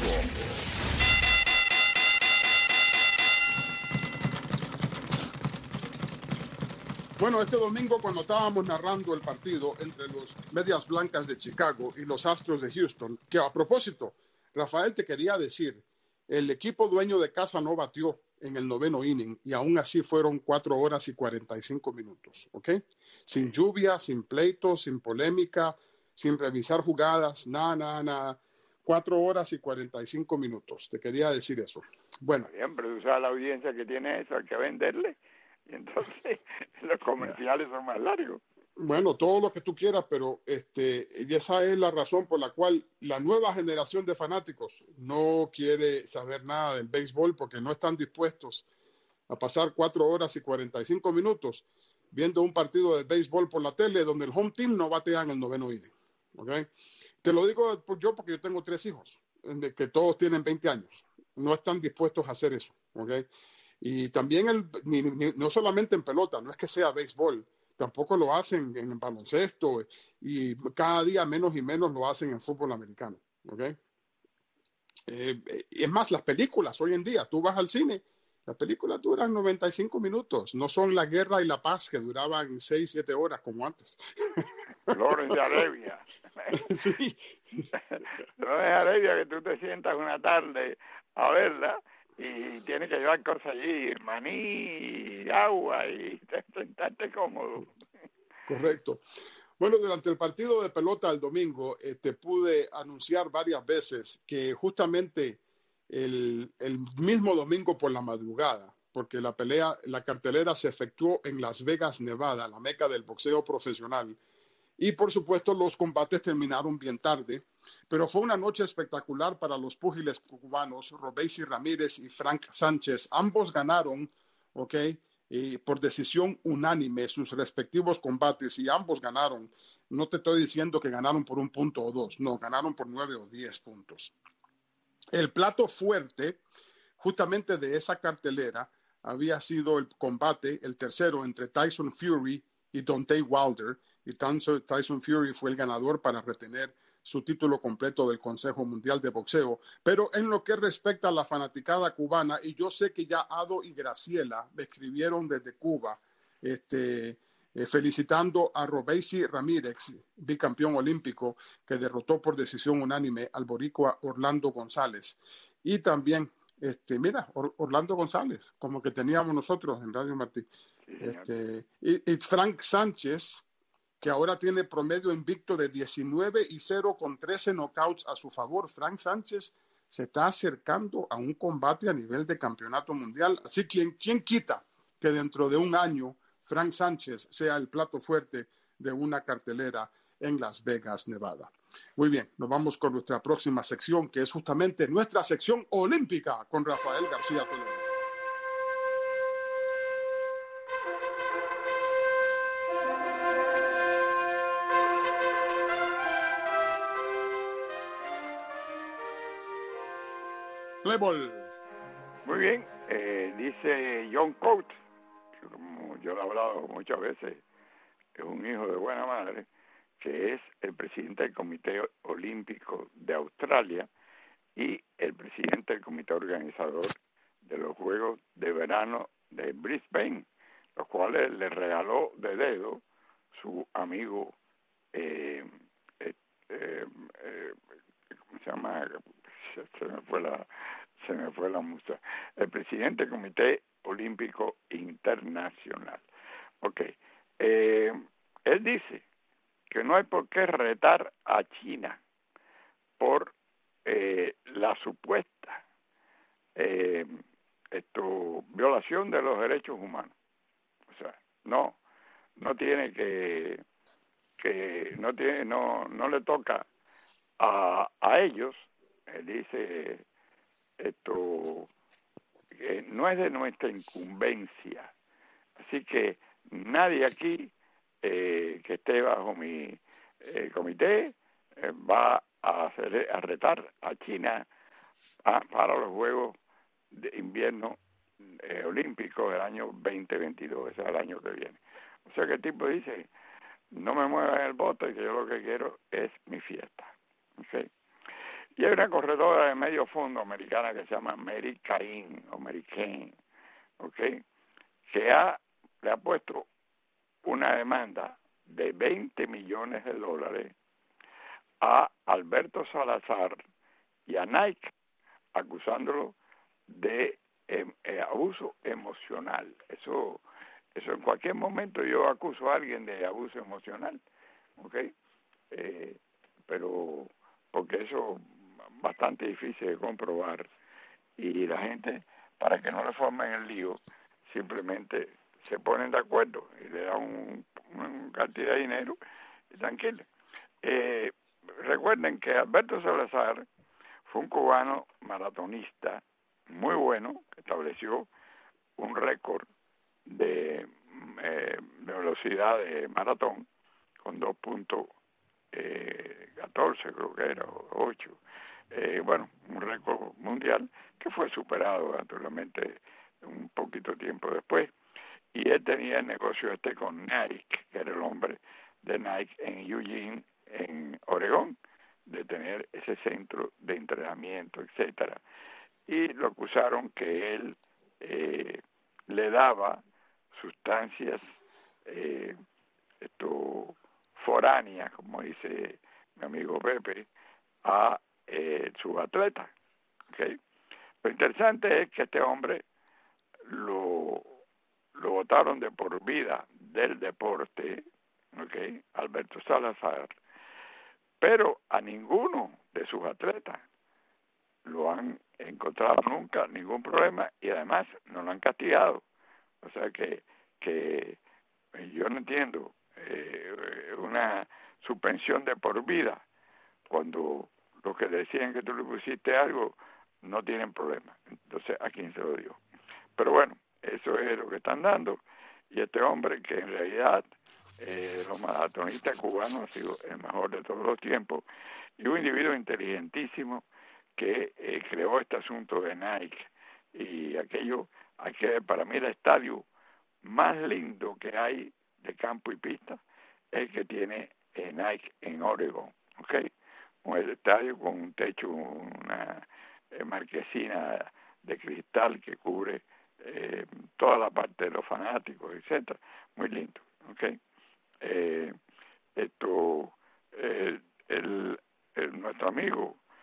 Bueno, este domingo cuando estábamos narrando el partido entre los Medias Blancas de Chicago y los Astros de Houston, que a propósito, Rafael, te quería decir, el equipo dueño de casa no batió en el noveno inning y aún así fueron cuatro horas y cuarenta y cinco minutos, ¿ok? Sin lluvia, sin pleito, sin polémica, sin revisar jugadas, nada, nada, nada. Cuatro horas y cuarenta y cinco minutos, te quería decir eso. Bueno. Bien, pero tú sabes la audiencia que tiene eso, hay que venderle. Y entonces los comerciales son más largos. Bueno, todo lo que tú quieras, pero este, y esa es la razón por la cual la nueva generación de fanáticos no quiere saber nada del béisbol porque no están dispuestos a pasar cuatro horas y cuarenta y cinco minutos viendo un partido de béisbol por la tele donde el home team no batea en el noveno inning. ¿Okay? Te lo digo yo porque yo tengo tres hijos, que todos tienen veinte años. No están dispuestos a hacer eso. ¿Okay? Y también, el, ni, ni, no solamente en pelota, no es que sea béisbol, tampoco lo hacen en el baloncesto y cada día menos y menos lo hacen en fútbol americano. ¿Okay? Eh, es más, las películas hoy en día, tú vas al cine, las películas duran noventa y cinco minutos, no son La Guerra y la Paz que duraban seis, siete horas como antes. Flores de Arabia. Sí. Flores de Arabia que tú te sientas una tarde a verla y tienes que llevar cosas allí, maní, agua y sentarte cómodo. Correcto. Bueno, durante el partido de pelota el domingo eh, te pude anunciar varias veces que justamente el, el mismo domingo por la madrugada, porque la pelea, la cartelera se efectuó en Las Vegas, Nevada, la meca del boxeo profesional. Y por supuesto los combates terminaron bien tarde, pero fue una noche espectacular para los púgiles cubanos, Robeisy Ramírez y Frank Sánchez. Ambos ganaron, ¿ok? Y por decisión unánime sus respectivos combates y ambos ganaron. No te estoy diciendo que ganaron por un punto o dos, no, ganaron por nueve o diez puntos. El plato fuerte justamente de esa cartelera había sido el combate, el tercero, entre Tyson Fury y Deontay Wilder, y Tyson Fury fue el ganador para retener su título completo del Consejo Mundial de Boxeo. Pero en lo que respecta a la fanaticada cubana, y yo sé que ya Ado y Graciela me escribieron desde Cuba, este, eh, felicitando a Robeisy Ramírez, bicampeón olímpico, que derrotó por decisión unánime al boricua Orlando González. Y también, este, mira, Or- Orlando González, como que teníamos nosotros en Radio Martí. Sí, este, y, y Frank Sánchez, que ahora tiene promedio invicto de diecinueve y cero con trece knockouts a su favor. Frank Sánchez se está acercando a un combate a nivel de campeonato mundial. Así que, ¿quién quita que dentro de un año Frank Sánchez sea el plato fuerte de una cartelera en Las Vegas, Nevada? Muy bien, nos vamos con nuestra próxima sección, que es justamente nuestra sección olímpica con Rafael García Toledo. Playball. Muy bien, eh, dice John Coates, que como yo lo he hablado muchas veces, es un hijo de buena madre, que es el presidente del Comité Olímpico de Australia y el presidente del comité organizador de los Juegos de Verano de Brisbane, los cuales le regaló de dedo su amigo, eh, eh, eh, eh, ¿cómo se llama? Se me fue la, se me fue la musa. El presidente del Comité Olímpico Internacional. Ok. Eh, él dice que no hay por qué retar a China por eh, la supuesta eh, esto, violación de los derechos humanos. O sea, no, no tiene que, que no tiene, no, no le toca a, a ellos. Él dice esto, que no es de nuestra incumbencia, así que nadie aquí eh, que esté bajo mi eh, comité eh, va a, hacer, a retar a China a, para los Juegos de Invierno eh, Olímpicos del año veinte veintidós, ese es el año que viene. O sea que el tipo dice, no me muevan el bote, que yo lo que quiero es mi fiesta. ¿Okay? Y hay una corredora de medio fondo americana que se llama Mary Cain, o Mary Cain, ¿okay? que ha, le ha puesto una demanda de veinte millones de dólares a Alberto Salazar y a Nike, acusándolo de eh, eh, abuso emocional. Eso, eso en cualquier momento yo acuso a alguien de abuso emocional, ¿ok? Eh, pero porque eso es bastante difícil de comprobar y la gente, para que no le formen el lío, simplemente se ponen de acuerdo y le dan un, una cantidad de dinero y tranquilo. Eh, recuerden que Alberto Salazar fue un cubano maratonista muy bueno, que estableció un récord de, eh, de velocidad de maratón con dos punto catorce, creo que era, o ocho. Eh, bueno, un récord mundial que fue superado naturalmente un poquito tiempo después. Y él tenía el negocio este con Nike, que era el hombre de Nike en Eugene, en Oregón, de tener ese centro de entrenamiento, etcétera. Y lo acusaron que él eh, le daba sustancias eh, esto foráneas, como dice mi amigo Pepe, a eh, sus atletas. ¿Okay? Lo interesante es que este hombre lo, lo votaron de por vida del deporte, ¿okay? Alberto Salazar, pero a ninguno de sus atletas lo han encontrado nunca ningún problema y además no lo han castigado. O sea que, que yo no entiendo eh, una suspensión de por vida cuando los que decían que tú le pusiste algo no tienen problema. Entonces, ¿a quién se lo dio? Pero bueno, eso es lo que están dando. Y este hombre, que en realidad eh, los maratonistas cubanos ha sido el mejor de todos los tiempos, y un individuo inteligentísimo que eh, creó este asunto de Nike. Y aquello, hay que, para mí el estadio más lindo que hay de campo y pista es el que tiene eh, Nike en Oregon, ¿ok? Un estadio con un techo, una eh, marquesina de cristal que cubre eh, toda la parte de los fanáticos, etcétera. Muy lindo, ¿ok? Eh, esto, eh, el, el, nuestro amigo eh,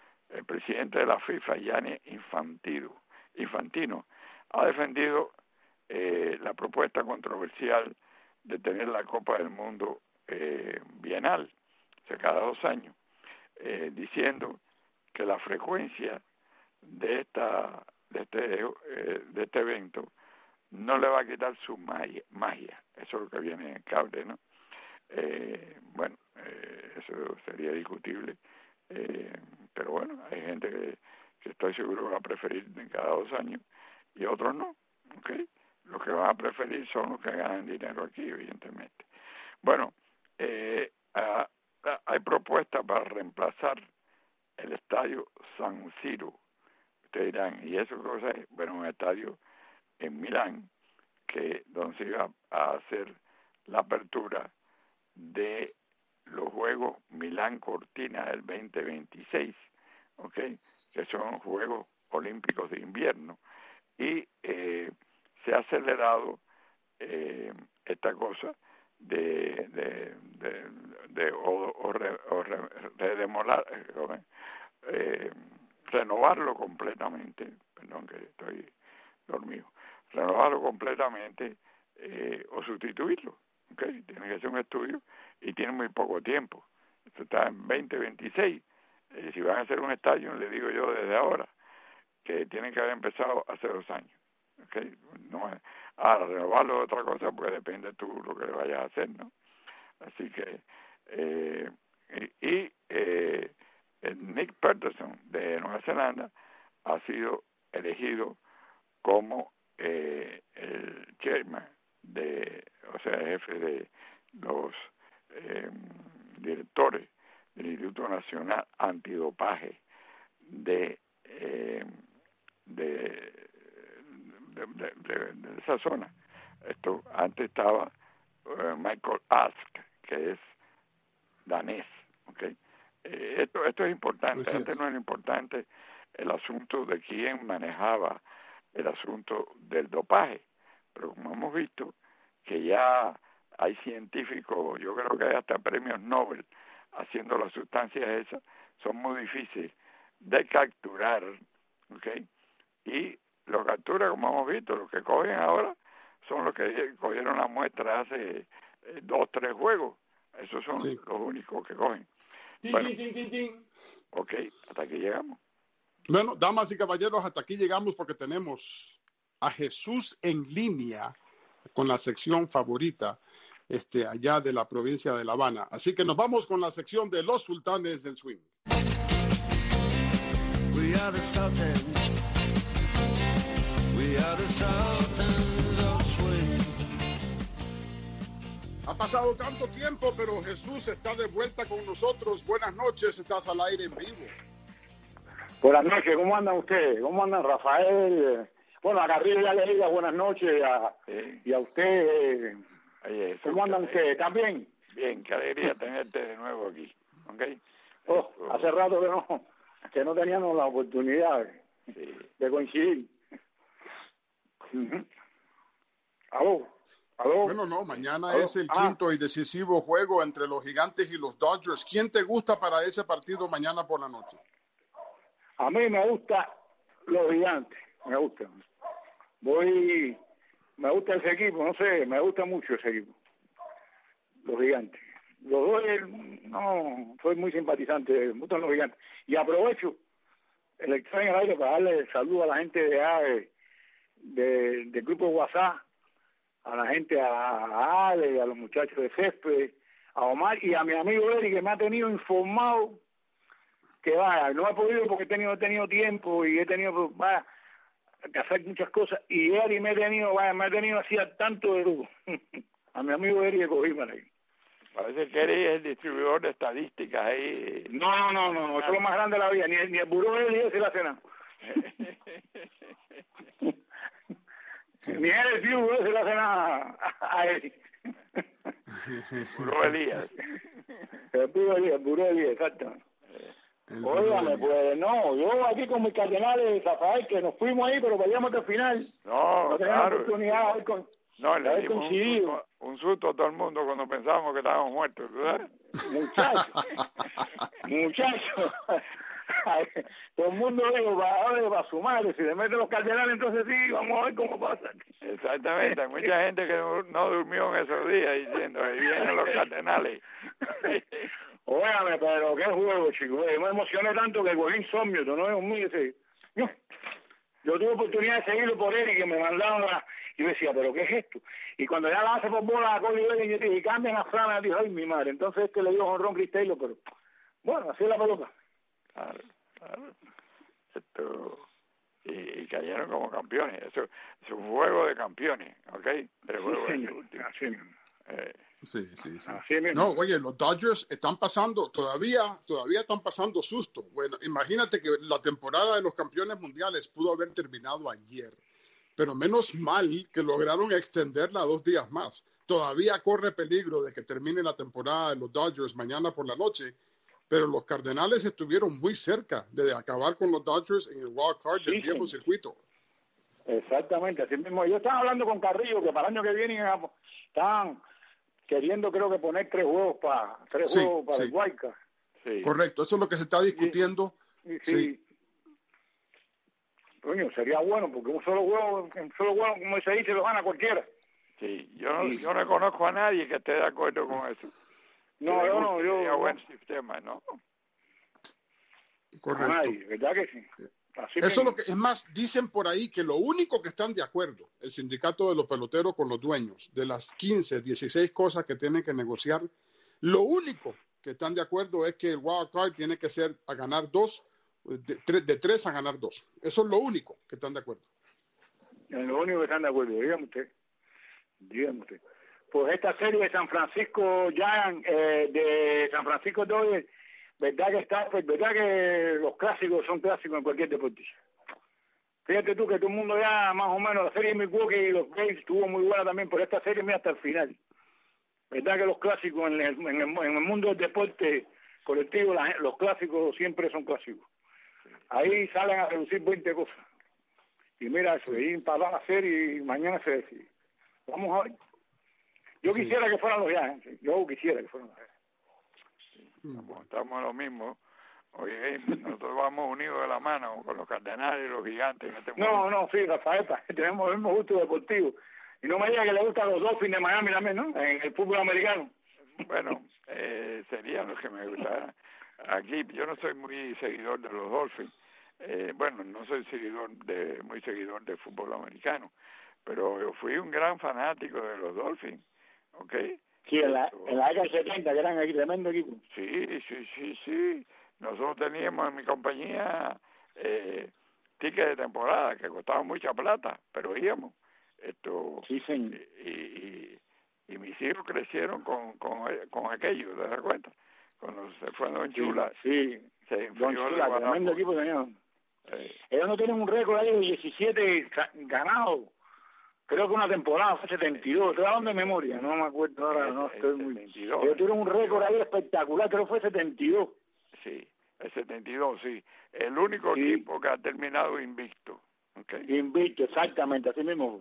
el presidente de la FIFA, Gianni Infantino, Infantino ha defendido eh, la propuesta controversial de tener la Copa del Mundo eh, bienal, o sea, cada dos años, eh, diciendo que la frecuencia de esta de este eh, de este evento no le va a quitar su magia, magia. Eso es lo que viene en el cable, ¿no? Eh, bueno, eh, eso sería discutible, eh, pero bueno, hay gente que, que estoy seguro va a preferir de cada dos años y otros no, ¿ok? Los que van a preferir son los que ganan dinero aquí, evidentemente. Bueno, eh, a, a, hay propuestas para reemplazar el estadio San Siro. Ustedes dirán, ¿y eso qué cosa es? Bueno, un estadio en Milán, que donde se iba a hacer la apertura de los Juegos Milán Cortina del veinte veintiséis, ¿ok? Que son Juegos Olímpicos de Invierno, y eh, se ha acelerado eh, esta cosa de de de, de o, o, re, o re, redemolar, eh, renovarlo completamente, perdón que estoy dormido, renovarlo completamente eh, o sustituirlo, ¿okay? Tiene que ser un estudio y tiene muy poco tiempo. Esto está en veinte veintiséis. Eh, si van a hacer un estadio, le digo yo desde ahora que tienen que haber empezado hace dos años. ¿Okay? No es, ahora, renovarlo es otra cosa, pues depende tú lo que le vayas a hacer, ¿no? Así que, eh, y, y eh, Nick Peterson de Nueva Zelanda ha sido elegido como eh, el chairman de, o sea, el jefe de los eh, directores del Instituto Nacional Antidopaje de eh, de, de, de, de, de esa zona. Esto antes estaba uh, Michael Ask, que es danés, ¿okay? Eh, esto esto es importante. Antes es. No era importante el asunto de quién manejaba el asunto del dopaje, pero como hemos visto que ya hay científicos, yo creo que hay hasta premios Nobel haciendo las sustancias esas, son muy difíciles de capturar, ¿okay? Y lo captura, como hemos visto, los que cogen ahora son los que cogieron la muestra hace eh, dos, tres juegos. Esos son sí. los únicos que cogen. Tin, bueno, tin, tin, tin. Ok, hasta aquí llegamos. Bueno, damas y caballeros, hasta aquí llegamos porque tenemos a Jesús en línea con la sección favorita este, allá de la provincia de La Habana. Así que nos vamos con la sección de los sultanes del swing. We are the sultans. We are the sultans of swing. Ha pasado tanto tiempo, pero Jesús está de vuelta con nosotros. Buenas noches, estás al aire en vivo. Buenas noches, ¿cómo andan ustedes? ¿Cómo andan, Rafael? Bueno, a Garrido ya le diga buenas noches a, sí. y a usted. Oye, ¿Cómo andan ustedes? ¿Están bien? Bien, qué alegría tenerte de nuevo aquí. ¿Okay? Oh, hace rato que no, que no teníamos la oportunidad sí. de coincidir. Uh-huh. ¿Aló? ¿Aló? Bueno, no, mañana ¿Aló? es el ah. quinto y decisivo juego entre los Gigantes y los Dodgers. ¿Quién te gusta para ese partido mañana por la noche? A mí me gusta los Gigantes, me gusta. Voy, me gusta ese equipo, no sé, me gusta mucho ese equipo. Los Gigantes. Los dos, no, soy muy simpatizante, me gustan los Gigantes. Y aprovecho el estar en el aire para darle saludo a la gente de, de, de del grupo WhatsApp, a la gente, a Ale, a los muchachos de Césped, a Omar y a mi amigo Eri, que me ha tenido informado que vaya, no he podido porque he tenido, he tenido tiempo y he tenido vaya, que hacer muchas cosas, y Eri me he tenido, vaya, me ha tenido así al tanto de todo. A mi amigo Eri de Cogímara ahí. Parece que Eri es el distribuidor de estadísticas ahí. No, no, no, no, no, eso es lo más grande de la vida, ni, ni el buró de Eri se la cena. Ni él el buró se la cena a Eri. Buró Elías. El buró Elías, el buró Elías, exacto. Óigame, pues no, yo aquí con mis cardenales, Rafael, que nos fuimos ahí, pero peleamos hasta el final. No, no teníamos claro. oportunidad de con, no, le dimos un susto, un susto a todo el mundo cuando pensábamos que estábamos muertos, ¿verdad? Muchachos, muchachos, Todo el mundo digo, para, para su madre, si le meten los Cardenales, entonces sí, vamos a ver cómo pasa. Exactamente, hay mucha gente que no, no durmió en esos días diciendo, ahí vienen los Cardenales. Óigame, pero qué juego, chicos. Me emocioné tanto que cogí insomnio, tú no es un mío ese. Yo, yo tuve oportunidad de seguirlo por él y que me mandaron la... Y yo decía, ¿pero qué es esto? Y cuando ya la hace por bola a Cody Bellinger, yo dije, cambian a Frana, dijo, ay, mi madre. Entonces este le dio jonrón Chris Taylor, pero bueno, así es la pelota. Claro, claro. Esto... Y, y cayeron como campeones. Eso es un juego de campeones, ¿ok? De juego sí, de último. Así mismo. Eh, Sí, sí, sí. Así mismo. No, oye, los Dodgers están pasando, todavía, todavía están pasando susto. Bueno, imagínate que la temporada de los campeones mundiales pudo haber terminado ayer, pero menos mal que lograron extenderla a dos días más. Todavía corre peligro de que termine la temporada de los Dodgers mañana por la noche, pero los Cardenales estuvieron muy cerca de acabar con los Dodgers en el wild card del Sí, viejo sí. circuito. Exactamente, así mismo. Yo estaba hablando con Carrillo que para el año que viene están queriendo, creo que poner tres juegos para tres Sí, juegos para sí. el wild card. sí. Correcto, eso es lo que se está discutiendo. Sí. Sí. Coño, sería bueno, porque un solo juego, un solo juego, como se dice, lo gana cualquiera. Sí, yo no, yo no conozco a nadie que esté de acuerdo con eso. No, Que yo no, yo... sería no. buen sistema, ¿no? Correcto. Ay, ¿verdad que sí? Así Eso mismo. es lo que, es más, dicen por ahí que lo único que están de acuerdo, el sindicato de los peloteros con los dueños, de las quince, dieciséis cosas que tienen que negociar, lo único que están de acuerdo es que el wild card tiene que ser a ganar dos, de tres, de tres a ganar dos. Eso es lo único que están de acuerdo. En lo único que están de acuerdo, dígame usted. Dígame usted. Pues esta serie de San Francisco Giants, eh, de San Francisco Dodgers, verdad que está, pues verdad que los clásicos son clásicos en cualquier deporte. Fíjate tú que todo el mundo ya más o menos, la serie de Milwaukee y los Braves estuvo muy buena también, pero esta serie mira hasta el final. Verdad que los clásicos en el, en el, en el mundo del deporte colectivo, la, los clásicos siempre son clásicos. Ahí salen a reducir veinte cosas. Y mira eso, ahí para la serie y mañana se decide. Vamos a ver. Yo Sí. quisiera que fueran los Giants, yo quisiera que fueran los Giants. Como estamos en lo mismo, oye, nosotros vamos unidos de la mano con los Cardenales y los Gigantes en este No, momento. no, sí, Rafael, tenemos el mismo gusto deportivo. Y no me diga que le gustan los Dolphins de Miami también, ¿no? En el fútbol americano. Bueno, eh, serían los que me gustan. Aquí yo no soy muy seguidor de los Dolphins. Eh, bueno, no soy seguidor de muy seguidor de fútbol americano, pero yo fui un gran fanático de los Dolphins, ¿ok? Sí, en la, en la década del setenta, que eran aquí, tremendo equipo. Sí, sí, sí, sí. Nosotros teníamos en mi compañía eh, tickets de temporada que costaban mucha plata, pero íbamos. Esto Sí, señor. y, y, y mis hijos crecieron con, con, con aquello, ¿te das cuenta? Cuando se fue Don Chula, Sí, se Don enfrió el Chula, Guanapo. tremendo equipo tenían. Eh, Ellos no tienen un récord ahí de diecisiete ga- ganados. Creo que una temporada fue setenta y dos. Estoy hablando de memoria, no me acuerdo ahora. No estoy muy... setenta y dos. Ellos tuvieron un récord ahí espectacular, creo que fue setenta y dos. Sí, el setenta y dos, sí. El único Sí. equipo que ha terminado invicto. ¿Okay? Invicto, exactamente, así mismo.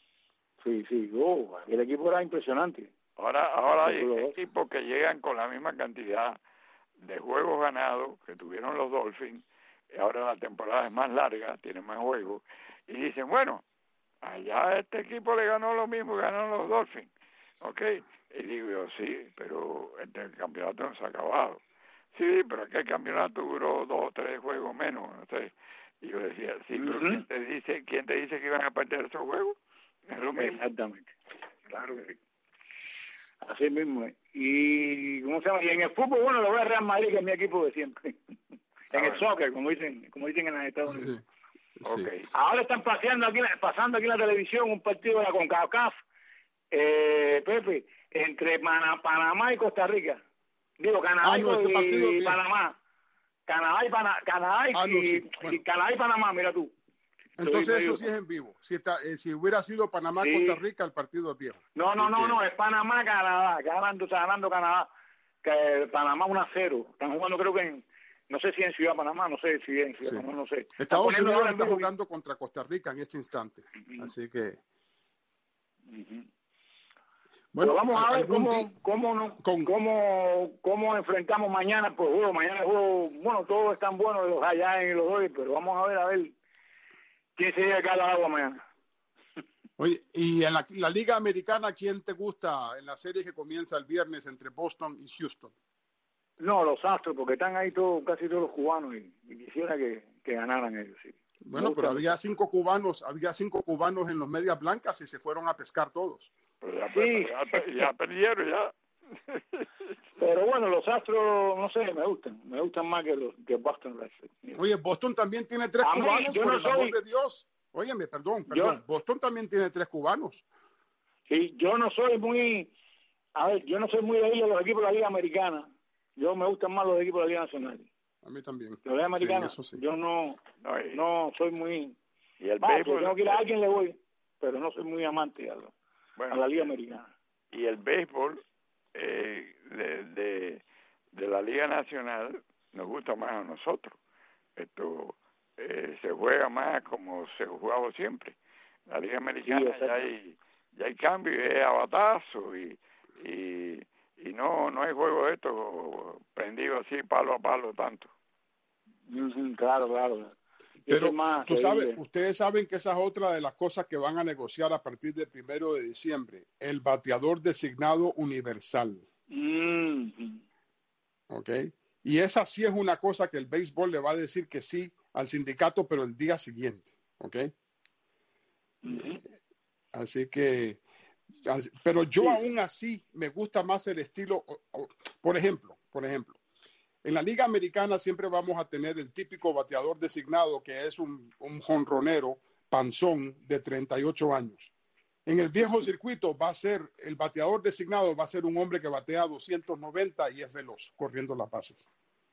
Sí, sí, oh, el equipo era impresionante. Ahora, ahora hay Los dos. equipos que llegan con la misma cantidad de juegos ganados que tuvieron los Dolphins. Y ahora la temporada es más larga, tiene más juegos. Y dicen, bueno, allá este equipo le ganó lo mismo que ganaron los Dolphins. ¿Ok? Y digo yo, sí, pero este el campeonato no se ha acabado. Sí, pero es que el campeonato duró dos o tres juegos menos. No sé. Y yo decía, sí, pero Ujú. ¿quién te dice, quién te dice que iban a perder esos juegos? Es lo mismo. Exactamente. Claro que sí. Así mismo es. Y, ¿cómo se llama? Y en el fútbol, bueno, lo voy a Real Madrid, que es mi equipo de siempre. En el soccer, como dicen, como dicen en los Estados Unidos. Sí. Ok. Ahora están paseando aquí, pasando aquí en la televisión un partido de la CONCACAF, eh, Pepe, entre Pana- Panamá y Costa Rica. Digo, Canadá Ah, no, ese partido y bien. Panamá. Canadá y, Pana- Canadá y, Ah, no, sí, y- bueno. y Canadá y Panamá, mira tú. Entonces Estoy eso medio- sí es en vivo. Si, está, eh, si hubiera sido Panamá, Sí. Costa Rica, el partido es viejo. No, no, Así no, que- no, es Panamá, Canadá, ganando, está ganando Canadá, que Panamá uno a cero. Están jugando creo que en, no sé si en Ciudad Panamá, no sé si en Ciudad Sí. Panamá, no sé. Están Estados poniendo Unidos ahora en está vivo- jugando contra Costa Rica en este instante. Así que... Bueno, pero vamos a ver cómo, cómo, no, con... cómo, cómo enfrentamos mañana, pues juego, mañana el juego, bueno, todos están buenos los allá en los dos, pero vamos a ver, a ver quién se llega acá a la agua mañana. Oye, y en la, la Liga Americana, ¿quién te gusta en la serie que comienza el viernes entre Boston y Houston? No, los Astros, porque están ahí todos, casi todos los cubanos y, y quisiera que, que ganaran ellos, sí. Bueno, pero había cinco cubanos, había cinco cubanos en los medias blancas y se fueron a pescar todos. Pero ya, sí. ya, ya perdieron ya. Pero bueno, los Astros, no sé, me gustan, me gustan más que los que Boston Red Sox. Oye, Boston también tiene tres a cubanos, mí, por no el soy... amor de Dios. Óyeme, perdón, perdón. Yo... Boston también tiene tres cubanos. Sí, yo no soy muy, a ver, yo no soy muy de ir a los equipos de la Liga Americana. Yo me gustan más los equipos de la Liga Nacional. A mí también. La Liga Americana, sí, sí. yo no, no, y... no soy muy... Y el bah, béisbol... tengo que ir a alguien le voy, pero no soy muy amante a, lo, bueno, a la Liga Americana. Y el béisbol eh, de, de, de la Liga Nacional nos gusta más a nosotros. Esto eh, se juega más como se ha jugado siempre. La Liga Americana sí, ya hay ya hay cambio, es a batazo y, y y no no hay juego de esto prendido así palo a palo tanto. Mm-hmm, claro, claro. Pero más, tú sabes, ustedes saben que esa es otra de las cosas que van a negociar a partir del primero de diciembre, el bateador designado universal. Mm-hmm. ¿Ok? Y esa sí es una cosa que el béisbol le va a decir que sí al sindicato, pero el día siguiente. ¿Ok? Mm-hmm. Así que, pero yo sí. aún así me gusta más el estilo, por ejemplo, por ejemplo, en la Liga Americana siempre vamos a tener el típico bateador designado que es un, un jonronero panzón de treinta y ocho años. En el viejo circuito va a ser, el bateador designado va a ser un hombre que batea doscientos noventa y es veloz, corriendo las bases.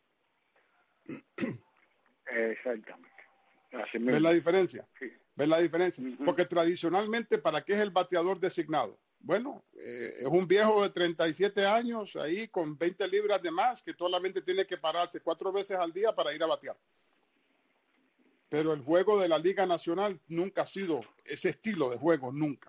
Exactamente. ¿Ves la diferencia? Sí. ¿Ves la diferencia? Uh-huh. Porque tradicionalmente, ¿para qué es el bateador designado? Bueno, eh, es un viejo de treinta y siete años ahí con veinte libras de más que solamente tiene que pararse cuatro veces al día para ir a batear. Pero el juego de la Liga Nacional nunca ha sido ese estilo de juego, nunca.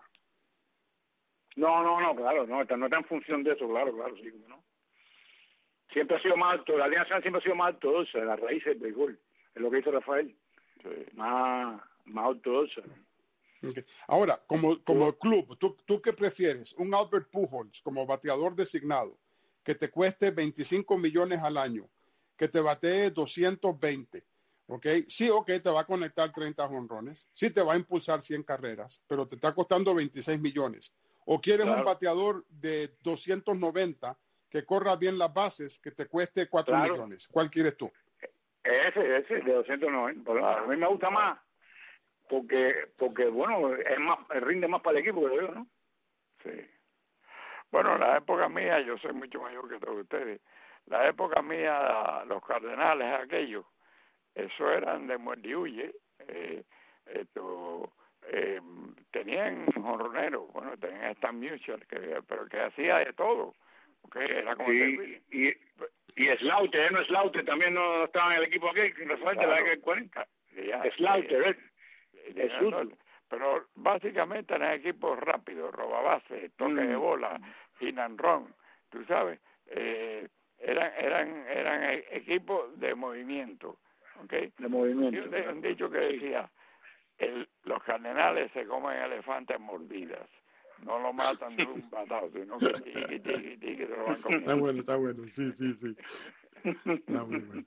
No, no, no, claro, no, no está en función de eso, claro, claro, sí, ¿no? Siempre ha sido más alto, la Liga Nacional siempre ha sido más ortodoxa, la raíz del béisbol, es lo que hizo Rafael, sí. más, más ortodoxa. Okay. Ahora, como, como club, ¿tú, ¿tú qué prefieres? ¿Un Albert Pujols como bateador designado que te cueste veinticinco millones al año, que te batee doscientos veinte? ¿Ok? Sí, ok, te va a conectar treinta jonrones, sí te va a impulsar cien carreras, pero te está costando veintiséis millones. ¿O quieres claro. un bateador de doscientos noventa que corra bien las bases, que te cueste cuatro claro. millones? ¿Cuál quieres tú? Ese, ese, de doscientos noventa. A mí me gusta más. Porque, porque bueno, es más, rinde más para el equipo, creo yo, ¿no? Sí. Bueno, en la época mía, yo soy mucho mayor que todos ustedes, la época mía, los Cardenales, aquellos, eso eran de muerte y huye, eh, esto, eh, tenían jonroneros, bueno, tenían Stan Musial, que, pero que hacía de todo, okay, era como... Y, y, y Slaughter, ¿eh? No Slaughter, también no estaba en el equipo aquí, Rafael, de la década del cuarenta. Slaughter, ¿eh? Es no, pero básicamente eran equipos rápidos, robabases, toque mm. de bola, hit and run, tú sabes, eh, eran eran eran equipos de movimiento, ¿okay? De movimiento. Y un, un dicho que decía, el, los Cardenales se comen elefantes mordidas, no lo matan de un batazo, sino que tiqui, tiqui, tiqui, se lo van comiendo. Está bueno, está bueno, sí, sí, sí. Está muy bueno.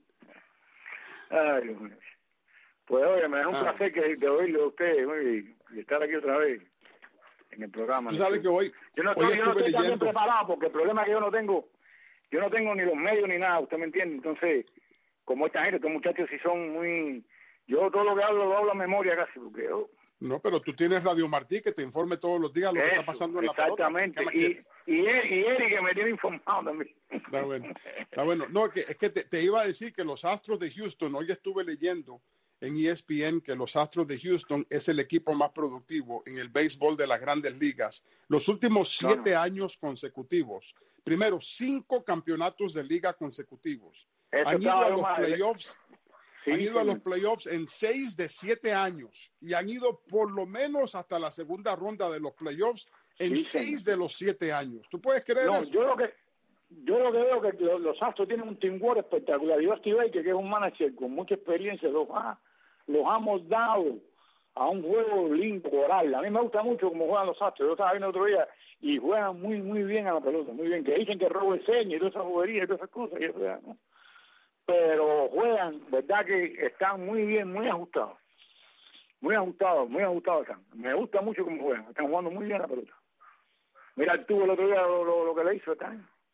Ay, Dios mío. Pues oye, me da un ah. placer que, de oírlo a usted y, y estar aquí otra vez en el programa. Tú sabes que hoy, yo no, hoy yo no estoy leyendo... también preparado porque el problema es que yo no tengo, yo no tengo ni los medios ni nada, usted me entiende. Entonces, como esta gente, estos muchachos sí son muy, yo todo lo que hablo lo hablo a memoria casi porque yo... No, pero tú tienes Radio Martí que te informe todos los días lo Eso, que está pasando en la pelota. Exactamente, y, y, y Eric que me tiene informado también. Está bueno, está bueno. No, que, es que te, te iba a decir que los Astros de Houston, hoy estuve leyendo en E S P N que los Astros de Houston es el equipo más productivo en el béisbol de las grandes ligas. Los últimos siete no, no. años consecutivos. Primero, cinco campeonatos de liga consecutivos. Eso han ido a los mal. playoffs. Sí, han ido sí. a los playoffs en seis de siete años y han ido por lo menos hasta la segunda ronda de los playoffs en sí, seis señor. de los siete años. ¿Tú puedes creer no, eso? Yo lo que yo lo que veo es que los, los Astros tienen un teamwork espectacular. Yo Steve Baker, que es un manager con mucha experiencia, los ha, los ha moldado a un juego lindo, coral. A mí me gusta mucho cómo juegan los Astros. Yo estaba viendo otro día y juegan muy, muy bien a la pelota, muy bien. Que dicen que robo el seño y todas esas boberías y todas esas cosas. Y eso ya, ¿no? Pero juegan, verdad que están muy bien, muy ajustados. Muy ajustados, muy ajustados están. Me gusta mucho cómo juegan. Están jugando muy bien a la pelota. Mira el tubo el otro día lo, lo, lo que le hizo acá.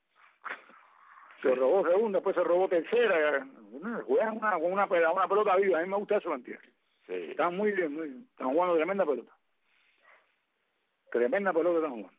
Se robó segunda, después se robó tercera. Juegan una, con una, una pelota viva. A mí me gusta eso, ¿entiendes? Sí. Están muy bien, muy bien. Están jugando tremenda pelota. Tremenda pelota están jugando.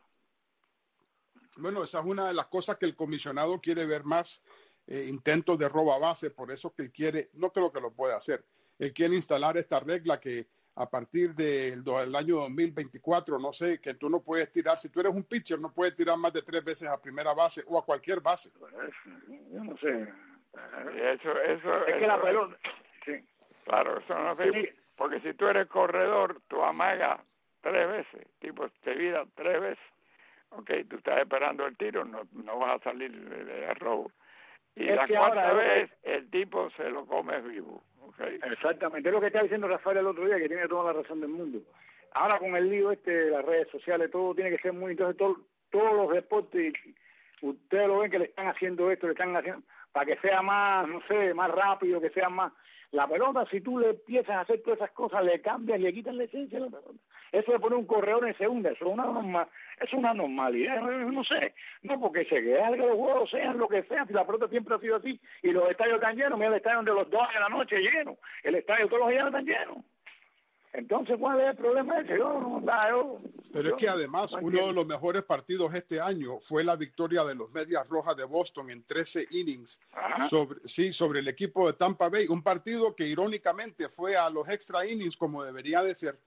Bueno, esa es una de las cosas que el comisionado quiere ver más, eh, intentos de roba base, por eso que él quiere, no creo que lo pueda hacer. Él quiere instalar esta regla que a partir del, del año dos mil veinticuatro, no sé, que tú no puedes tirar, si tú eres un pitcher, no puedes tirar más de tres veces a primera base o a cualquier base. Yo no sé. Eso, eso, es eso, que la pelota... Sí. Claro, eso no sé, sí. Porque si tú eres corredor, tú amagas tres veces, tipo, te vida tres veces. Ok, tú estás esperando el tiro, no, no vas a salir de, de robo. Y es la cuarta vez, que... el tipo se lo come vivo. Okay. Exactamente, es lo que está diciendo Rafael el otro día, que tiene toda la razón del mundo. Ahora con el lío este de las redes sociales, todo tiene que ser muy... Entonces todo, todos los deportes, ustedes lo ven que le están haciendo esto, le están haciendo... para que sea más, no sé, más rápido, que sea más... La pelota, si tú le empiezas a hacer todas esas cosas, le cambias, le quitas la esencia a la pelota. Eso de poner un corredor en segunda, eso es una normal, es una normalidad, no sé, no porque se quede que los juegos sean lo que sean, si la pelota siempre ha sido así, y los estadios están llenos, mira el estadio de los dos de la noche lleno, el estadio todos los días están llenos. Entonces, ¿cuál es el problema ese? Yo, no, yo, Pero yo, es que además no uno de los mejores partidos este año fue la victoria de los Medias Rojas de Boston en trece innings sobre, sí, sobre el equipo de Tampa Bay, un partido que irónicamente fue a los extra innings como debería de ser.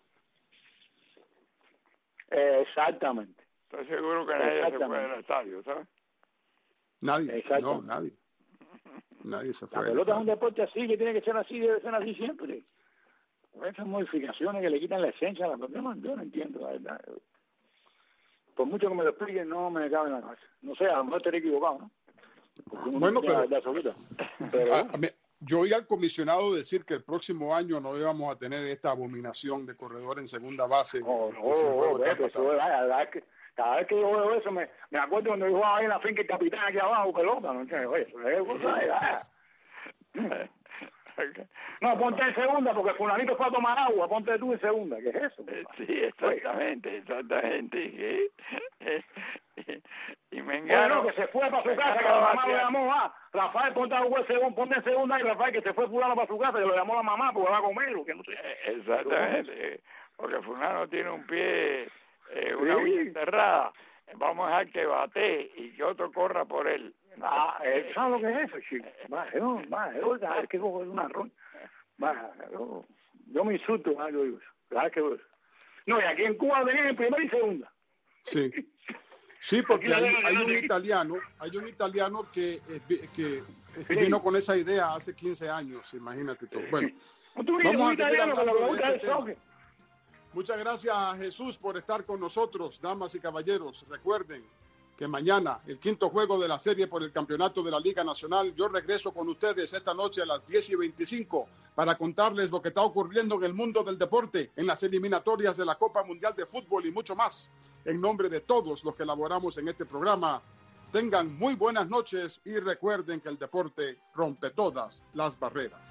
Exactamente. Estoy seguro que nadie se fue del estadio, ¿sabes? Nadie, no, nadie. Nadie se fue. La pelota es un deporte así, que tiene que ser así, debe ser así siempre. Esas modificaciones que le quitan la esencia a la pelota, yo, yo no entiendo, la verdad. Por mucho que me lo expliquen, no me cabe en la cabeza. No sé, a lo mejor estaré equivocado, ¿no? Bueno, pero, la pero a, a mí, yo oí al comisionado decir que el próximo año no íbamos a tener esta abominación de corredor en segunda base. Oh, no, no, no, eso, la verdad que cada vez que yo veo eso, me, me acuerdo cuando yo jugaba ahí en la finca el capitán aquí abajo, pelota, ¿no? Oye, eso es cosa de... No, ponte en segunda, porque fulanito fue a tomar agua, ponte tú en segunda, ¿qué es eso? Sí, exactamente, exactamente. Y me engaño. Bueno, que se fue para su casa, que la mamá lo llamó, ah, Rafael, ponte a jugar segunda, ponte en segunda, y Rafael, que se fue fulano para su casa, que lo llamó la mamá, porque va a comer, o que no sé. Exactamente, porque fulano tiene un pie, eh, una uña enterrada, vamos a dejar que bate y que otro corra por él. Ah, ¿sabes lo que es eso, chico? Va, yo, va, yo, cada vez que cojo una ron, va, yo, yo me insulto, va, yo digo eso, cada vez que veo eso. No, y aquí en Cuba tenían en primera y segunda. Sí. Sí, porque hay, hay un italiano, hay un italiano que, que sí. vino con esa idea hace quince años, imagínate tú. Bueno, vamos a seguir hablando de este tema. Muchas gracias a Jesús por estar con nosotros, damas y caballeros. Recuerden que mañana, el quinto juego de la serie por el campeonato de la Liga Nacional, yo regreso con ustedes esta noche a las diez y veinticinco para contarles lo que está ocurriendo en el mundo del deporte, en las eliminatorias de la Copa Mundial de Fútbol y mucho más. En nombre de todos los que elaboramos en este programa, tengan muy buenas noches y recuerden que el deporte rompe todas las barreras.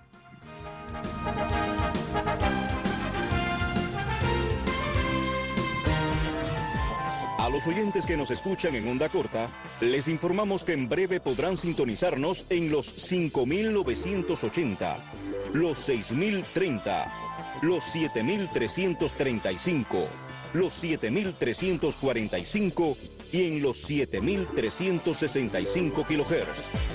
A los oyentes que nos escuchan en onda corta, les informamos que en breve podrán sintonizarnos en los cinco mil novecientos ochenta, los seis mil treinta, los siete mil trescientos treinta y cinco, los siete mil trescientos cuarenta y cinco y en los siete mil trescientos sesenta y cinco kilohertz.